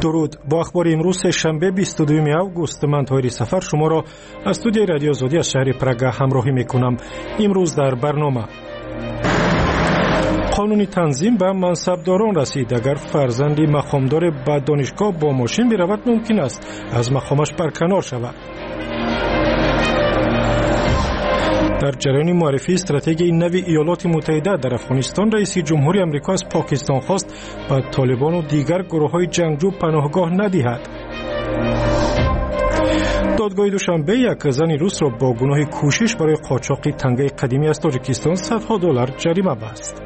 درود. با اخبار امروز شنبه 22 آگوست من طاهر سفر شما را از استودیوی رادیو آزادی از شهر پراگ همراهی میکنم. امروز در برنامه قانونی تنظیم به منصبداران رسید. اگر فرزندی مقامدار به دانشگاه با ماشین برود ممکن است از مقامش برکنار شود. در جریان معرفی استراتژی نوی ایالات متحده در افغانستان، رئیس جمهوری آمریکا از پاکستان خواست به طالبان و دیگر گروه‌های جنگجو پناهگاه ندهد. دادگاه دوشنبه یک زن روس را با گناه کوشش برای قاچاق تنگه قدیمی از تاجیکستان صدها دلار جریمه بست.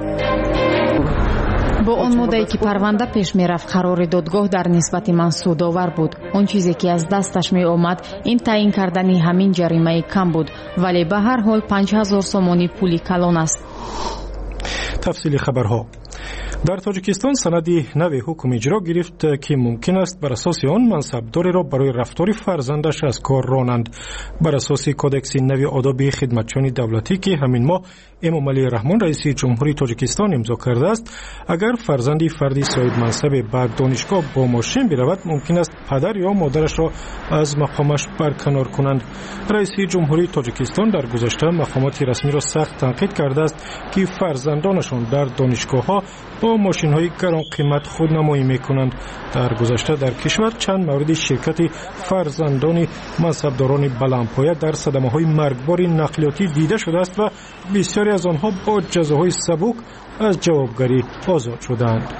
با اون مدتی که پرونده پیش می رفت قرار دادگاه در نسبت من سودآور بود. اون چیزی که از دستش می آمد این تعیین کردن همین جریمه کم بود، ولی به هر حال 5000 سومانی پولی کلان است. تفصیل خبرها. در تاجیکستان سندی نوی حکم اجرا گرفت که ممکن است بر اساس آن منصبداری را برای رفتار فرزندش از کار رانند. بر اساس کودکس نوی آداب خدمتچیان دولتی که همین ماه امامعلی رحمان رئیس جمهوری تاجیکستان امضا کرده است، اگر فرزندی فردی صاحب منصب به دانشگاه با ماشین برود ممکن است پدر یا مادرش را از مقامش برکنار کنند. رئیس جمهوری تاجیکستان در گذشته مقامات رسمی را سخت تنقید کرده است که فرزندانشان در دانشگاه‌ها با ماشین‌های گران قیمت خودنمایی می‌کنند. در گذشته در کشور چند مورد شرکت فرزندان منصبداران بلندپایه در صدمه‌های مرگبار نقلیاتی دیده شده است و بسیاری از آنها با جزاهای سبک از جوابگری آزاد شدند.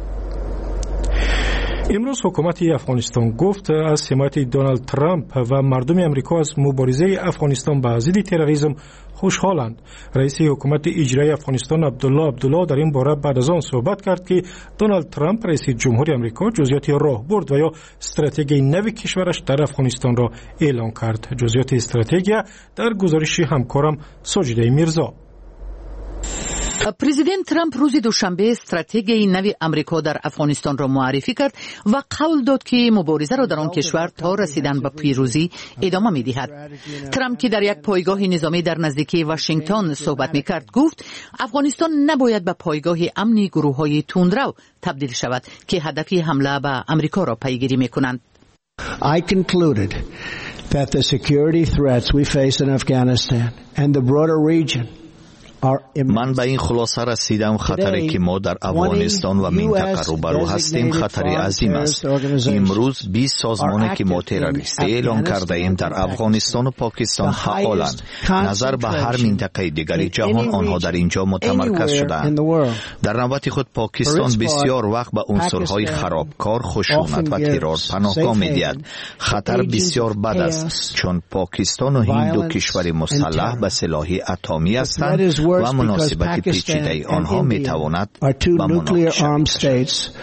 امروز حکومت افغانستان گفت از حمایت دونالد ترامپ و مردم امریکا از مبارزه افغانستان با ضد تروریسم خوشحالند. رئیس حکومت اجرایی افغانستان عبدالله در این باره بعد از آن صحبت کرد که دونالد ترامپ رئیس جمهوری امریکا جزئیات راهبرد و یا استراتژی نوی کشورش در افغانستان را اعلام کرد. جزئیات استراتژی در گزارش همکارم ساجده میرزا. پرزیدنت ترامپ روز دوشنبه استراتژی نوی آمریکا در افغانستان را معرفی کرد و قول داد که مبارزه را در آن کشور تا رسیدن به پیروزی ادامه می‌دهد. ترامپ که در یک پایگاه نظامی در نزدیکی واشنگتن صحبت می‌کرد گفت افغانستان نباید به پایگاه امنی گروه‌های تندرو تبدیل شود که هدف حمله به آمریکا را پیگیری می‌کنند. I concluded that the security threats we face in Afghanistan and the broader region من به این خلاصه رسیدم خطری که ما در افغانستان و منطقه روبرو هستیم خطری عظیم است. امروز 20 سازمانی که ما تروریستی اعلام کرده ایم در افغانستان و پاکستان فعالند. نظر به هر منطقه دیگری جهان آنها در اینجا متمرکز شدند. در نوبت خود پاکستان بسیار وقت به عنصرهای خرابکار، خشونت و ترور پناهگاه می‌دهد. خطر بسیار بد است چون پاکستان و هند دو کشور مسلح به سلاح اتمی هستند و مناسبت پیچیده آنها میتواند به مناقشه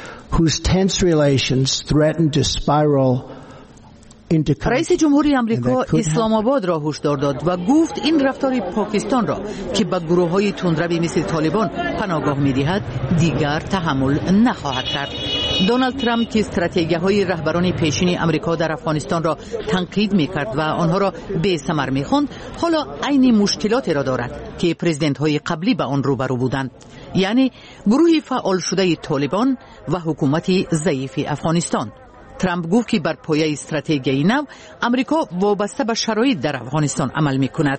رئیس جمهوری آمریکا اسلام آباد را هشدار داد و گفت این رفتار پاکستان را که به گروه‌های تندروی مثل طالبان پناهگاه می‌دهد دیگر تحمل نخواهد کرد. دونالد ترامپ که استراتژی‌های رهبران پیشین آمریکا در افغانستان را تنقید می‌کرد و آنها را بی‌ثمر می‌خواند، حالا عین مشکلاتی را دارد که پرزیدنت‌های قبلی به آن روبرو بودند، یعنی گروه فعال شده طالبان و حکومت ضعیف افغانستان. ترامپ گفت که بر پایه استراتژی نو امریکا وابسته به شرایط در افغانستان عمل می‌کند.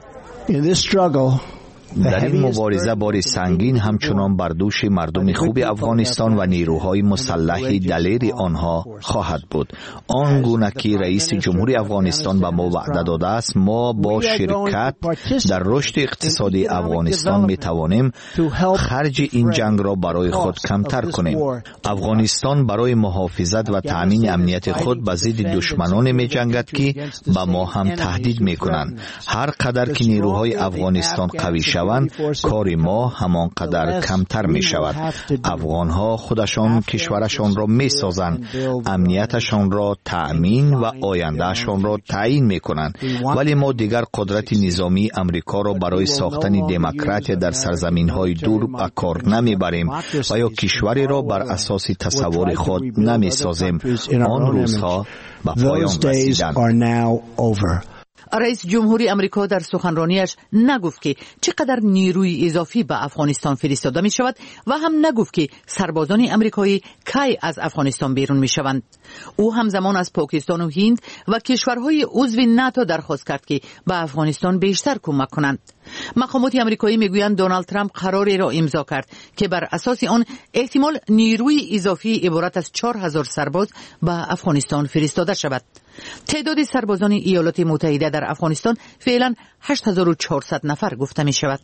در این مبارزه بار سنگین همچنان بر دوش مردم خوب افغانستان و نیروهای مسلح دلیر آنها خواهد بود. آن گونه که رئیس جمهوری افغانستان به ما وعده داده است، ما با شرکت در رشد اقتصادی افغانستان می توانیم خرج این جنگ را برای خود کمتر کنیم. افغانستان برای محافظت و تأمین امنیت خود به ضد دشمنان می جنگد که به ما هم تهدید می کنند. هر قدر که نیروهای افغانستان قوی شوند، کار ما همان قدر کمتر می شود. افغانها خودشان کشورشان را می سازند، امنیتشان را تأمین و آیندهشان را تعیین می کنند، ولی ما دیگر قدرت نظامی امریکا را برای ساختن دموکراسی در سرزمین های دور به کار نمی بریم و یا کشوری را بر اساس تصور خود نمی سازیم. آن روزها به پایان رسیدند. رئیس جمهوری آمریکا در سخنرانیش نگفت که چقدر نیروی اضافی به افغانستان فرستاده می شود و هم نگفت که سربازان آمریکایی کی از افغانستان بیرون می شوند. او همزمان از پاکستان و هند و کشورهای عضو ناتو درخواست کرد که به افغانستان بیشتر کمک کنند. مقامات آمریکایی میگویند دونالد ترامپ قراری را امضا کرد که بر اساس آن احتمال نیروی اضافی عبارت از 4000 سرباز به افغانستان فرستاده شود. تعداد سربازان ایالات متحده در افغانستان فعلا 8400 نفر گفته می شود.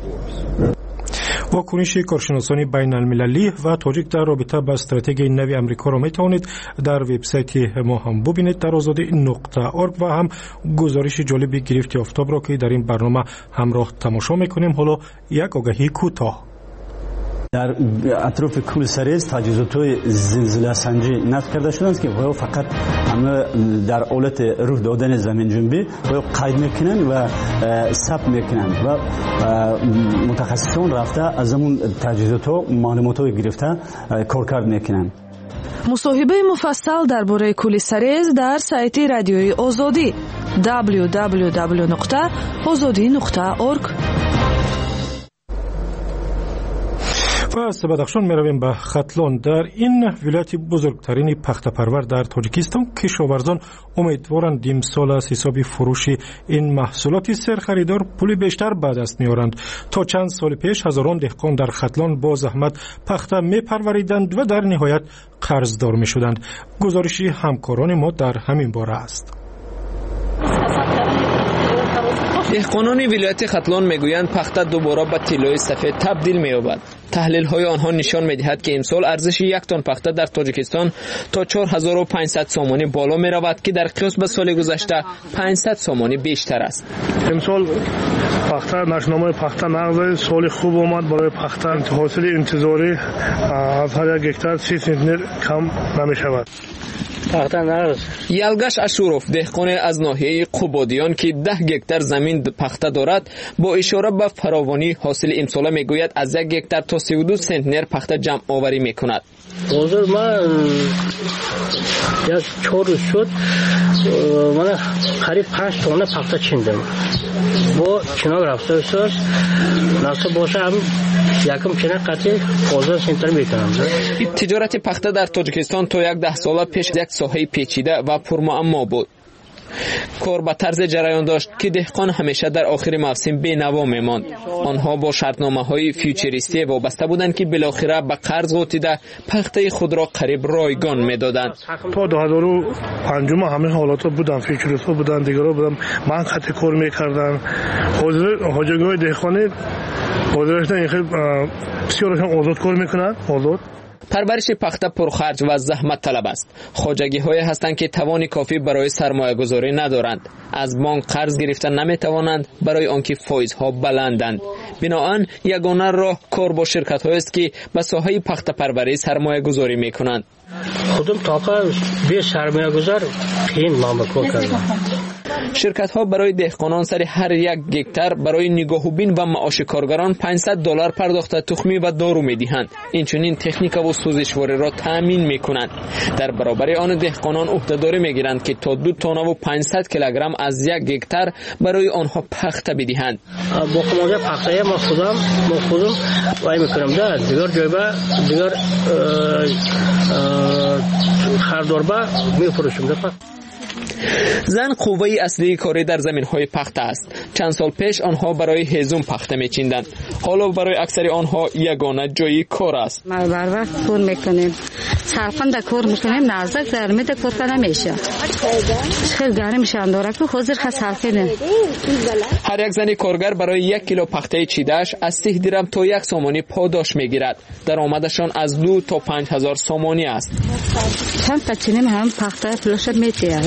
واکنش کارشناسان بین المللی و تاجیک در رابطه با استراتژی نوی آمریکا را می توانید در وبسایت ما هم ببینید در azadi.org و هم گزارش جالبی گرفته آفتاب را که در این برنامه همراه تماشا میکنیم. حالا یک آگهی کوتاه. در اطراف کل سریز تجهیزات زلزله سنجی نصب کرده شدند که فقط همه در حالت روح دادن زمین جنبی قید میکنن و ثبت میکنن و متخصصان رفته از اون تجهیزات ها معلومات های گرفته کارکرد میکنن. مصاحبه مفصل درباره کل سریز در سایت رادیوی آزادی www.azadi.org. و از بدخشان می رویم به ختلان. در این ولایت بزرگترین پخته پرور در تاجیکستان کشاورزان امیدوارند امسال از حساب فروش این محصولات سرخریدار پول بیشتر به دست میارند. تا چند سال پیش هزاران دهقان در ختلان با زحمت پخته می پروریدند و در نهایت قرضدار می شدند. گزارشی همکاران ما در همین باره است. دهقانان ولایت ختلان میگویند پخته دوباره به طلای سفید تبدیل می‌یابد. تحلیل های آنها نشان می‌دهد که امسال ارزش یک تن پخته در تاجیکستان تا 4500 سومانی بالا می‌رود که در قیاس به سال گذشته 500 سومانی بیشتر است. امسال پخته نشنامه پخته نقد سال خوب آمد برای پخته. حاصل انتظاری از هر یک هکتار 30 سنتیمتر کم نمی‌شود. یلگش اشوروف دهقان از ناحیه قبادیان که 10 هکتار زمین پخته دارد با اشاره به فراوانی حاصل امسال میگوید از 1 هکتار تا 32 سنتنر پخته جمع آوری میکند. حاضر من یک 4 روز شد من قریب 5 تونه پخته چیندم با چنان رفته است نصب باشه هم یکم چنان قطعی 15 سنتر میکنم. تجارت پخته در تاجیکستان تا 10 سال پیش یک ساحه پیچیده و پرمعما بود. کار به طرز جریان داشت که دهقان همیشه در آخر موسم بی‌نوا می‌ماند. آنها با شرطنامه‌های فیوچریستی وابسته بودند که بالاخره به قرض غوطیده پخته خود را قریب رایگان می‌دادند. تا 2005 همه حالات بودن، فیوچریست بودن، دیگرها بودن، من خط کار می‌کردن. حاجی‌های دهقانی حاضرشون بسیارشون آزاد کار می‌کنند. آزاد پرورش پخته پرخرج و زحمت طلب است. خواجگی‌های هستند که توان کافی برای سرمایه‌گذاری ندارند. از بانک قرض گرفتن نمی‌توانند برای آنکه فایزها بلندند. بنابراین یگانه راه کار با شرکت‌هایی است که به ساحه پخته پروری سرمایه‌گذاری می‌کنند. خودم طاقه به سرمایه‌گذار این ما کار کردم. شرکت‌ها برای دهقانان سر هر 1 هکتار برای نگاه و بین و معاش کارگران $500 پرداخت تخمی و دارو می‌دهند. اینچنین تکنیک و سوزشواری را تامین می‌کنند. در برابر آن دهقانان عهده‌داری می‌گیرند که تا 2 تن و 500 کیلوگرم از 1 هکتار برای آنها پخته بدهند. با کمال پخته ما خودم وای می‌کنم در دیگر جای با دیگر خردار با می‌فروشم دفعه. زن قوه اصلی کاری در زمین‌های پخته است. چند سال پیش آنها برای هیزم پخته می‌چیندند. حالا برای اکثر آنها یگانه جای کار است. ما بر وقت کار می‌کنیم. صرفاً کار می‌کنیم نزدیک زرمید کار کنه میشه. خیلی گرم میشن داره که حاضر خسالکنه. هر یک زن کارگر برای 1 کیلو پخته چیده‌اش از 30 درم تا 1 سومانی پاداش می‌گیرد. درآمدشان از 2 تا 5000 سومانی است. چند تا چینیم هم پخته فلوش می‌تیه.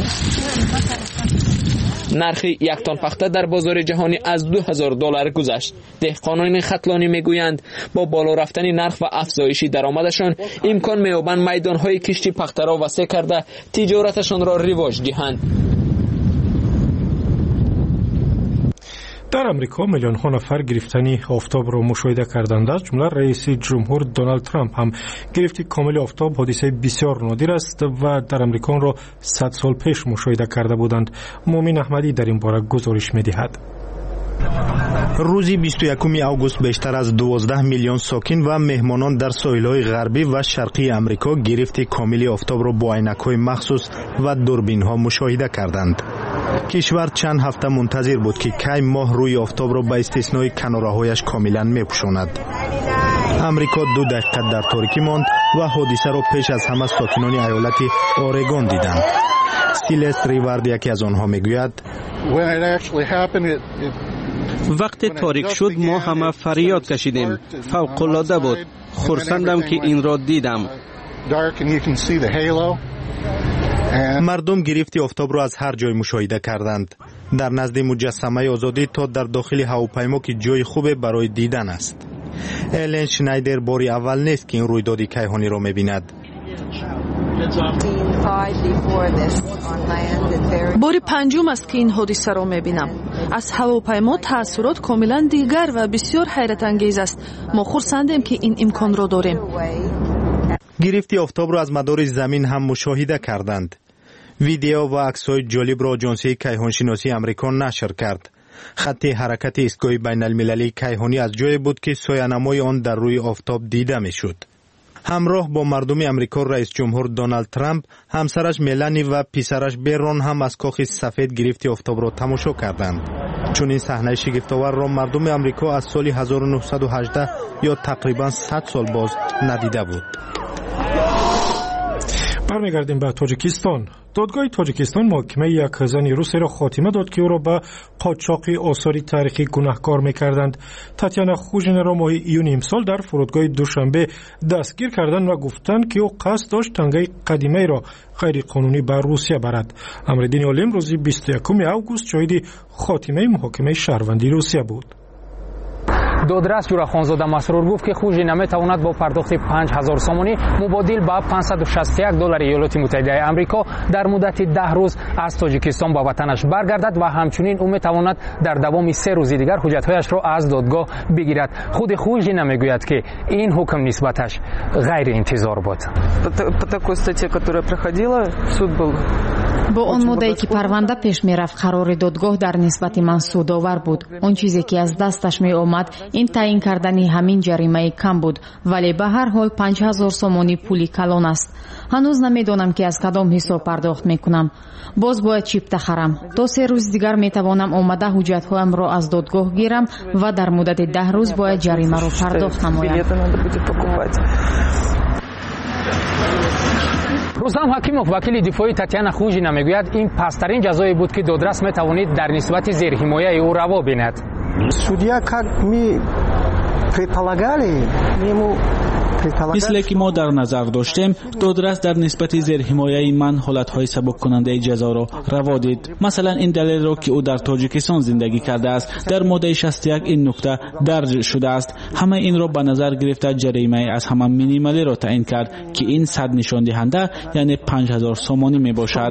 نرخ 1 تن پخته در بازار جهانی از $2000 گذشت. دهقانان ختلانی میگویند با بالا رفتن نرخ و افزایش درآمدشان امکان می‌یابند میدان‌های کشتی پخته را وسیع کرده تجارتشان را رواج دهند. در امریکا میلیون ها نفر گرفتنی آفتاب را مشاهده کردند. از جمله رئیس جمهور دونالد ترامپ هم گرفتی کامل آفتاب حادثه بسیار نادر است و در امریکا آن را 100 سال پیش مشاهده کرده بودند. مومن احمدی در این باره گزارش می‌دهد. روز 21 آگوست بیشتر از 12 میلیون ساکن و مهمانان در ساحل‌های غربی و شرقی امریکا گرفتی کامل آفتاب را با عینک‌های مخصوص و دوربین‌ها مشاهده کردند. کشور چند هفته منتظر بود که کی ماه روی آفتاب را به استثنای کناره‌هایش کاملا می‌پوشاند. امریکا 2 دقیقه در تاریکی ماند و حادثه را پیش از همه ساکنان ایالت اورگون دیدند. سیلست ریوارد یکی از آنها میگوید وقتی تاریک شد ما همه فریاد کشیدیم. فوق‌العاده بود. خرسندم که این را دیدم. مردم گرفتی آفتاب را از هر جای مشاهده کردند. در نزد مجسمه آزادی تا در داخل هواپیما که جای خوب برای دیدن است. الن شنایدر باری اول نیست که این رویداد کیهانی را می‌بیند. باری پنجم است که این حادثه را می‌بینم. از هواپیما تاثیرات کاملا دیگر و بسیار حیرت انگیز است. ما خرسندیم که این امکان را داریم. گرفتی آفتاب را از مدار زمین هم مشاهده کردند. ویدیو و عکس‌های جالب را آژانس کیهانشناسی آمریکا نشر کرد. خط حرکت ایستگاه بین‌المللی کیهانی از جایی بود که سایه‌نمای آن در روی آفتاب دیده می‌شد. همراه با مردم امریکا رئیس جمهور دونالد ترامپ، همسرش ملانی و پسرش برون هم از کاخ سفید گرفتی آفتاب را تماشا کردند. چون این صحنه شگفت‌آور را مردم امریکا از سال 1918 یا تقریبا 100 سال باز ندیده بود. برمیگردیم به تاجیکستان. دادگاه تاجیکستان محاکمه یک زن روسی را خاتمه داد که او را به قاچاق آثار تاریخی گناهکار می‌کردند. تاتیانا خوژین را ماه ایون امسال در فرودگاه دوشنبه دستگیر کردند و گفتند که او قصد داشت تنگه قدیمی را غیر قانونی به روسیه برد. امردین عالم روز 21 آگوست شاهد خاتمه محاکمه شهروندی روسیه بود. دادرس جورخانزاده مسرور گفت که خوژی نمیتواند با پرداخت 5000 سومانی مبادل به $561 ایالات متحده آمریکا در مدت 10 روز از تاجیکستان به وطنش برگردد و همچنین او میتواند در دوام 3 روز دیگر حجت‌هایش را از دادگاه بگیرد. خود خوژی نمیگوید که این حکم نسبتش غیر انتظار بود. با اون مدتی که پرونده پیش میرفت قرار دادگاه در نسبت من سودآور بود. اون چیزی که از دستش می آمد این تعیین کردنی همین جریمه کم بود، ولی به هر حال 5000 سومانی پولی کلان است. هنوز نمیدونم که از کدام حساب پرداخت میکنم. باز باید چیپ بخرم. 2-3 روز دیگر میتوانم آمده حجت‌هایم را از دادگاه گیرم و در مدت 10 روز باید جریمه را پرداخت نمایم. رستم حکیموف وکیل دفاعی تاتیانا خوژینا میگوید این پسترین جزایی بود که دادرس میتوانید در نسبت زیرحمایه او روا بیند. Судья, как мы предполагали, ему مثل که ما در نظر داشتیم، دادرس در نسبت زیرحمایه من حالتهای سبک کننده جزا را روا دید. مثلا این دلیل را که او در تاجیکستان زندگی کرده است، در ماده 61 این نکته درج شده است. همه این را به نظر گرفته جریمه از همه مینیمالی را تعیین کرد که این 100 نشان دهنده یعنی 5000 سومانی می باشد.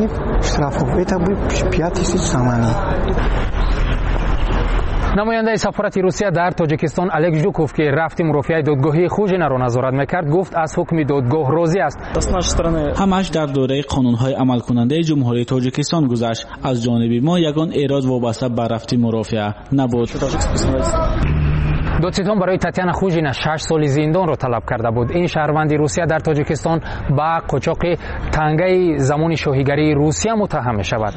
نماینده سفارت روسیه در تاجیکستان الکس ژوکوف که رفت مرافعه دادگاهی خوژینا را نظارت میکرد گفت از حکم دادگاه راضی است. همش در دوره قانونهای عمل کننده جمهوری تاجیکستان گذشت. از جانب ما یگان ایراد وابسته به رفت مرافعه نبود. دادستان برای تاتیانا خوژینا 6 سال زندان را طلب کرده بود. این شهروند روسیه در تاجیکستان با قاچاق تنگه زمان شاهیگری روسیه متهم می‌شود.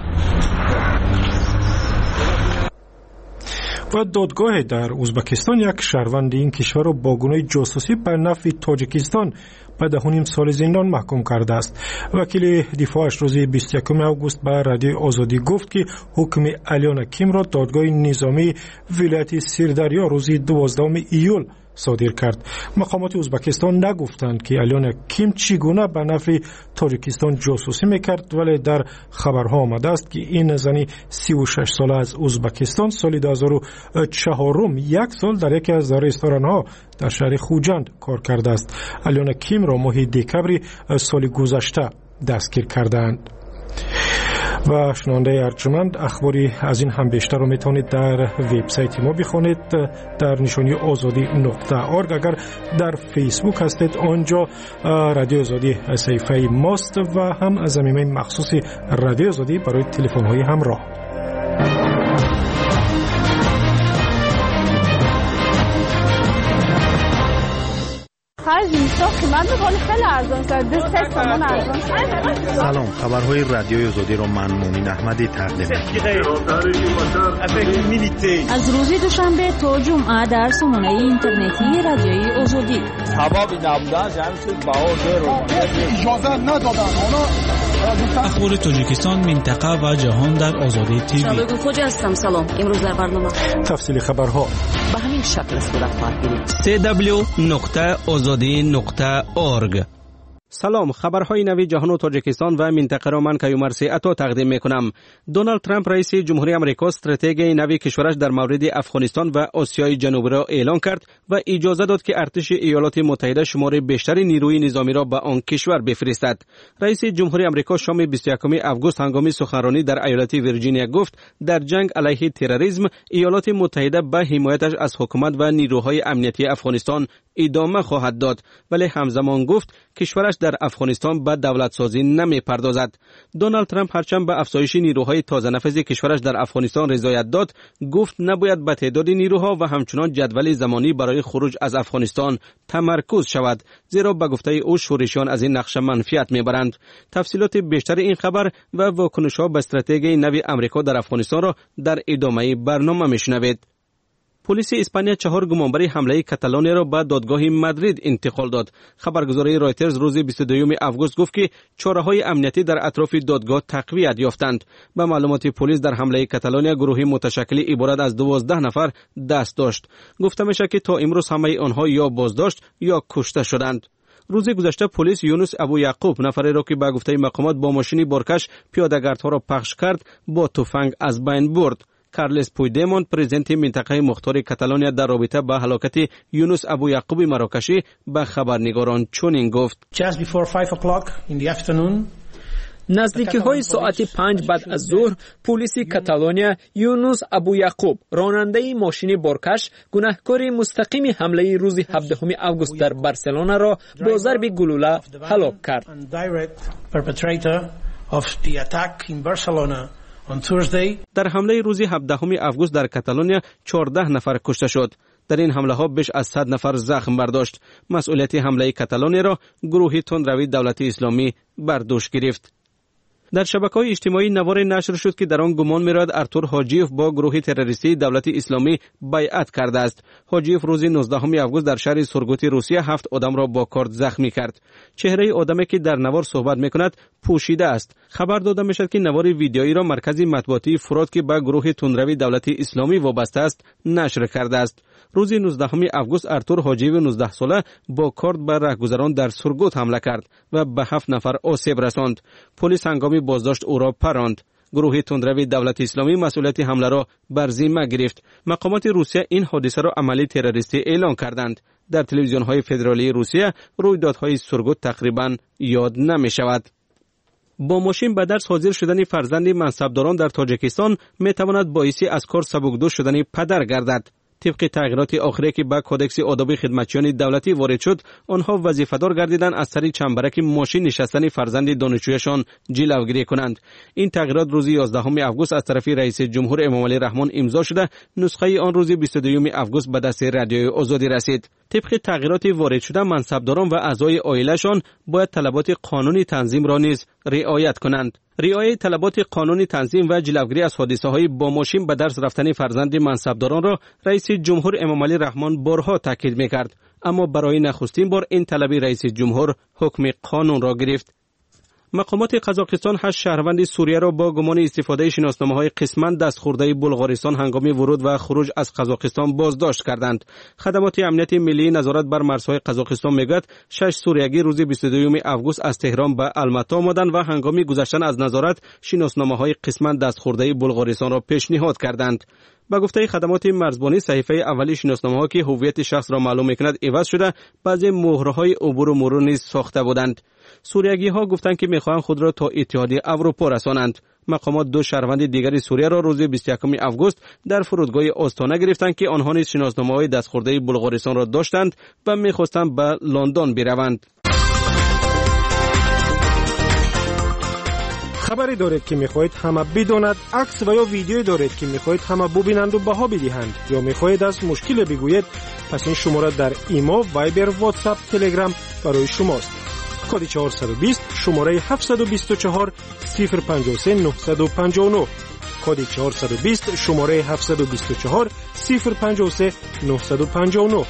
و دادگاه در ازبکستان یک شهروند این کشور را با گناه جاسوسی به نفع تاجیکستان به 10.5 سال زندان محکوم کرده است. وکیل دفاعش روز 21 آگوست به رادیو آزادی گفت که حکم الیانا کیم را دادگاه نظامی ولایت سیردریا روز 12 ایول صادر کرد. مقامات ازبکستان نگفتند که الیانا کیم چگونه به نفع تاجیکستان جاسوسی میکرد، ولی در خبرها آمده است که این زنی 36 ساله از ازبکستان سال 2004 یک سال در یکی از رستوران‌ها در شهر خوجند کار کرده است. الیانا کیم را ماه دکبر سال گذشته دستگیر کردند. و شنونده ارجمند، اخباری از این هم بیشتر رو میتونید در وبسایت ما بخونید در نشانی azadi.org. اگر در فیسبوک هستید آنجا رادیو آزادی صفحه ماست و هم از زمینه مخصوص رادیو آزادی برای تلفن های همراه. سلام، خبرهای رادیوی آزادی را من مومن احمدی تقدیم می‌کنم. از روز دوشنبه تا جمعه در سامانه اینترنتی رادیوی آزادی. سبب نبودن جمعیت بهار اجازه ندادن. اخبار تاجیکستان، منطقه و جهان در آزادی تیوی. شبکه خوج هستم. سلام. امروز در برنامه تفصیل خبرها به همین شکل صورت خواهد گرفت. www.azadi.org. سلام، خبرهای نوی جهان و تاجیکستان و منطقه را من کیومرسی عطا تقدیم میکنم. دونالد ترامپ رئیس جمهوری آمریکا استراتژی نوی کشورش در مورد افغانستان و آسیای جنوبی را اعلان کرد و اجازه داد که ارتش ایالات متحده شمار بیشتری نیروی نظامی را به آن کشور بفرستد. رئیس جمهوری آمریکا شام 21 آگوست هنگام سخنرانی در ایالت ویرجینیا گفت در جنگ علیه تروریسم ایالات متحده به حمایتش از حکومت و نیروهای امنیتی افغانستان ادامه خواهد داد، ولی همزمان گفت کشورش در افغانستان به دولت سازی نمی پردازد. دونالد ترامپ هرچند به افزایش نیروهای تازه نفذ کشورش در افغانستان رضایت داد، گفت نباید به تعداد نیروها و همچنان جدول زمانی برای خروج از افغانستان تمرکز شود، زیرا به گفته او شورشیان از این نقشه منفیت میبرند. تفصیلات بیشتر این خبر و واکنش‌ها به استراتژی نوی آمریکا در افغانستان را در ادامه برنامه میشنوید. پلیس اسپانیا 4 گمانبر حمله کاتالونیا را به دادگاه مادرید انتقال داد. خبرگزاری رایترز روز 22 آگوست گفت که چاره‌های امنیتی در اطراف دادگاه تقویت یافتند. به معلومات پلیس در حمله کاتالونیا گروهی متشکل عبارت از 12 نفر دست داشت. گفته میشه که تا امروز همه آنها یا بازداشت یا کشته شدند. روز گذشته پلیس یونس ابو یعقوب، نفری را که به گفته مقامات با ماشین بارکش پیاده‌گردها را پخش کرد، با تفنگ از بین برد. کارلس پویدمون، پرزیدنت منطقه مختار کاتالونیا، در رابطه با هلاکت یونس ابو یعقوب مراکشی به خبرنگاران چنین گفت: نزدیکی های ساعت 5 بعد از ظهر پلیس کاتالونیا یونس ابو یعقوب، راننده ماشین بارکش گناهکار مستقیم حمله روز 17 آگوست در بارسلونا را با ضرب گلوله هلاک کرد. در حمله روز 17 آگوست در کاتالونیا 14 نفر کشته شد. در این حمله ها بیش از 100 نفر زخم برداشت. مسئولیت حمله کاتالونیا را گروهی تندروی دولت اسلامی بر دوش گرفت. در شبکه‌های اجتماعی نوار نشر شد که در آن گمان می‌رود ارتور حاجیوف با گروه تروریستی دولت اسلامی بیعت کرده است. حاجیوف روز 19 آگوست در شهر سورگوت روسیه 7 آدم را با کارد زخمی کرد. چهره آدمی که در نوار صحبت می‌کند پوشیده است. خبر داده می‌شد که نوار ویدئویی را مرکز مطبوعاتی فراد که به گروه تندروی دولت اسلامی وابسته است نشر کرده است. روز 19 آگوست ارتور حاجیوف 19 ساله با کارد به رهگذران در سورگوت حمله کرد و به 7 نفر آسیب رساند. پلیس هنگام بازداشت او را پراند. گروه تندروی دولت اسلامی مسئولیت حمله را بر ذمه گرفت. مقامات روسیه این حادثه را عملی تروریستی اعلام کردند. در تلویزیون‌های فدرالی روسیه رویدادهای سورگوت تقریباً یاد نمی شود. با ماشین به درس حاضر شدن فرزند منصبداران در تاجیکستان می تواند باعث از کار سبکدوش شدن پدر گردد. طبق تغییرات آخری که به کودکس آداب خدمتچیان دولتی وارد شد، آنها وظیفه‌دار گردیدند از سر چنبرک ماشین نشستن فرزند دانشجویشان جلوگیری کنند. این تغییرات روز 11 آگوست از طرف رئیس جمهور امامعلی رحمان امضا شده، نسخه آن روز 22 آگوست به دست رادیوی آزادی رسید. طبق تغییرات وارد شده، منصبداران و اعضای عائله‌شان باید طلبات قانونی تنظیم را نیز رعایت کنند. رعایت طلبات قانونی تنظیم و جلوگیری از حادثه‌های با ماشین به درس رفتن فرزند منصبداران را رئیس جمهور امامعلی رحمان بارها تاکید می‌کرد، اما برای نخستین بار این طلب رئیس جمهور حکم قانون را گرفت. مقامات قزاقستان 8 شهروند سوریه را با گمان استفاده شناسنامه‌های قسماً دستخورده بلغارستان هنگام ورود و خروج از قزاقستان بازداشت کردند. خدمات امنیت ملی نظارت بر مرزهای قزاقستان میگوید 6 سوریگی روز 22 آگوست از تهران به الماتا آمدند و هنگام گذشتن از نظارت شناسنامه‌های قسماً دستخورده بلغارستان را پیشنهاد کردند. با گفته خدمات مرزبانی، صحیفه اولی شناسنامه‌ها که هویت شخص را معلوم می‌کند عوض شده، بعضی مهرهای عبور و مرور نیز ساخته بودند. سوریگی‌ها گفتند که می‌خواهند خود را تا اتحادیه اروپا رسانند. مقامات دو شهروند دیگری سوریه را روز 21 آگوست در فرودگاه آستانه گرفتند که آنها نیز شناسنامه‌های دستخورده بلغارستان را داشتند و می‌خواستند به لندن بروند. خبری دارید که میخواهید همه بداند، عکس و یا ویدیویی دارید که میخواهید همه ببینند و بها بدهند، یا میخواهید از مشکل بگویید، پس این شماره در ایما، وایبر، واتساپ، تلگرام برای شماست. کد 420 شماره 724 053 959. کد 420 شماره 724 053 959.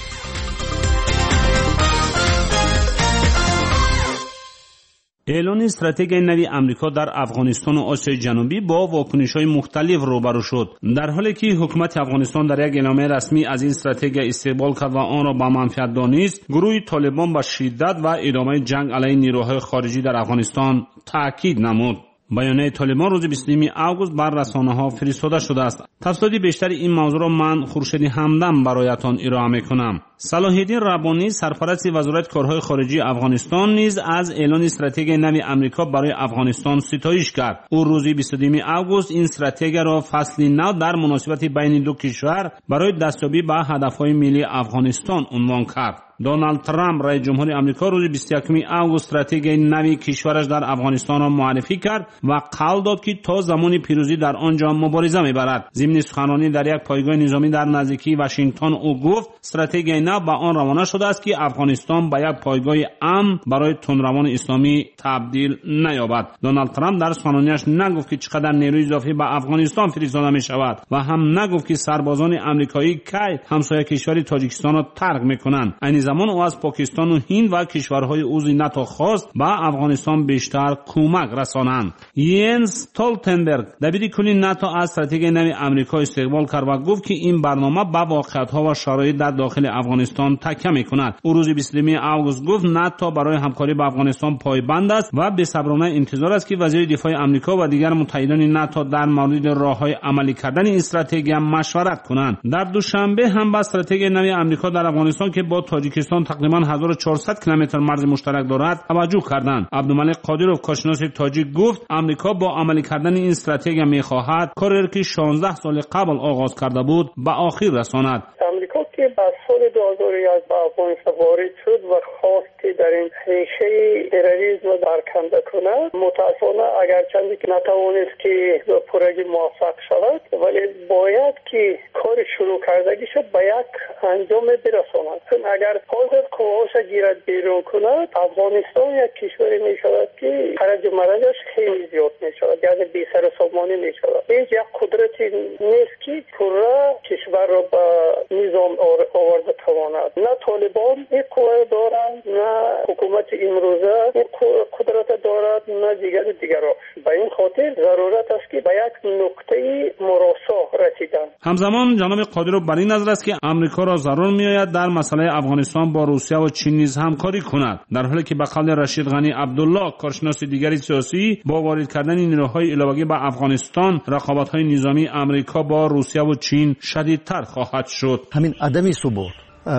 اعلان استراتژی نوی آمریکا در افغانستان و آسیای جنوبی با واکنش‌های مختلف روبرو شد، در حالی که حکومت افغانستان در یک اعلامیه رسمی از این استراتژی استقبال کرد و آن را به منفعت دانست. گروه طالبان به شدت و ادامه جنگ علیه نیروهای خارجی در افغانستان تاکید نمود. بیانیه طالبان روز 22 آگوست بر رسانه‌ها فرستاده شده است. تفصیل بیشتر این موضوع را من خورشید همدم برایتان ارائه می‌کنم. صلاح الدین ربانی سرپرست وزارت کارهای خارجی افغانستان نیز از اعلان استراتژی نوی آمریکا برای افغانستان ستایش کرد. او روز 22 آگوست این استراتژی را فصلی نو در مناسبت بین دو کشور برای دستیابی به هدف‌های ملی افغانستان عنوان کرد. دونالد ترامپ رئیس جمهور آمریکا روز 21 آگوست استراتژی نوی کشورش در افغانستان را معرفی کرد و قول داد که تا زمان پیروزی در آنجا مبارزه می‌برد. ضمن سخنرانی در یک پایگاه نظامی در نزدیکی واشنگتن او گفت استراتژی نو به آن روانه شده است که افغانستان به یک پایگاه امن برای تندروان اسلامی تبدیل نیابد. دونالد ترامپ در سخنرانیش نگفت که چقدر نیروی اضافی به افغانستان فرستاده می‌شود و هم نگفت که سربازان آمریکایی کی همسایه کشور تاجیکستان را ترک می‌کنند. زمان او از پاکستان و هند و کشورهای عضو ناتو خواست به افغانستان بیشتر کمک رسانند. ینس استولتنبرگ دبیر کلی ناتو از استراتژی نوی آمریکا استقبال کرد و گفت که این برنامه به واقعیت‌ها و شرایط در داخل افغانستان تکیه می‌کند. او روز 22 آگوست گفت ناتو برای همکاری با افغانستان پایبند است و بی‌صبرانه انتظار است که وزیر دفاع آمریکا و دیگر متحدان ناتو در مورد راه‌های عملی کردن این استراتژی مشورت کنند. در دوشنبه هم با استراتژی نوی آمریکا در افغانستان که با تاجیکستان تقریبا 1400 کیلومتر مرز مشترک دارد توجه کردند. عبدالملک قادروف کارشناس تاجیک گفت آمریکا با عملی کردن این استراتژی می‌خواهد کاری که 16 سال قبل آغاز کرده بود به آخر رساند. آمریکا که با سال 2011 به افغانستان وارد شد و خواست که در این ریشه تروریسم را کنده کند، متأسفانه اگرچند که نتوانست که به پورگی موفق شود، ولی باید که کار شروع کردگی شد به یک انجام برساند. چون اگر حاضر قواش گیرد بیرون کند، افغانستان یک کشوری می شود که خرج و مرجش خیلی زیاد می شود، یعنی بی سر و سامانی می شود. هیچ یک قدرتی نیست که پورا کشور را به نظام آورده تواند. نه طالبان این قوه دارند، نه حکومت امروزه این قدرت دارد، نه دیگران. به این خاطر ضرورت است که به یک نقطه مراسا رسیدن. همزمان جناب قادروف بر این نظر است که آمریکا را ضرور می‌آید در مسئله افغانستان با روسیه و چین نیز همکاری کند، در حالی که به قول رشید غنی عبدالله کارشناس دیگری سیاسی با وارد کردن نیروهای علاوه‌ای به افغانستان رقابت‌های نظامی آمریکا با روسیه و چین شدیدتر خواهد شد. همین عدم ثبات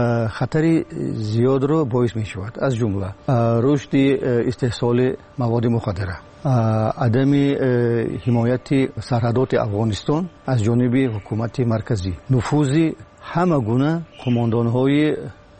خطری زیاد رو باعث می شود، از جمله رشد استحصال مواد مخدره، عدم حمایت سرحدات افغانستان از جانب حکومت مرکزی، نفوذ همه گونه قماندان‌های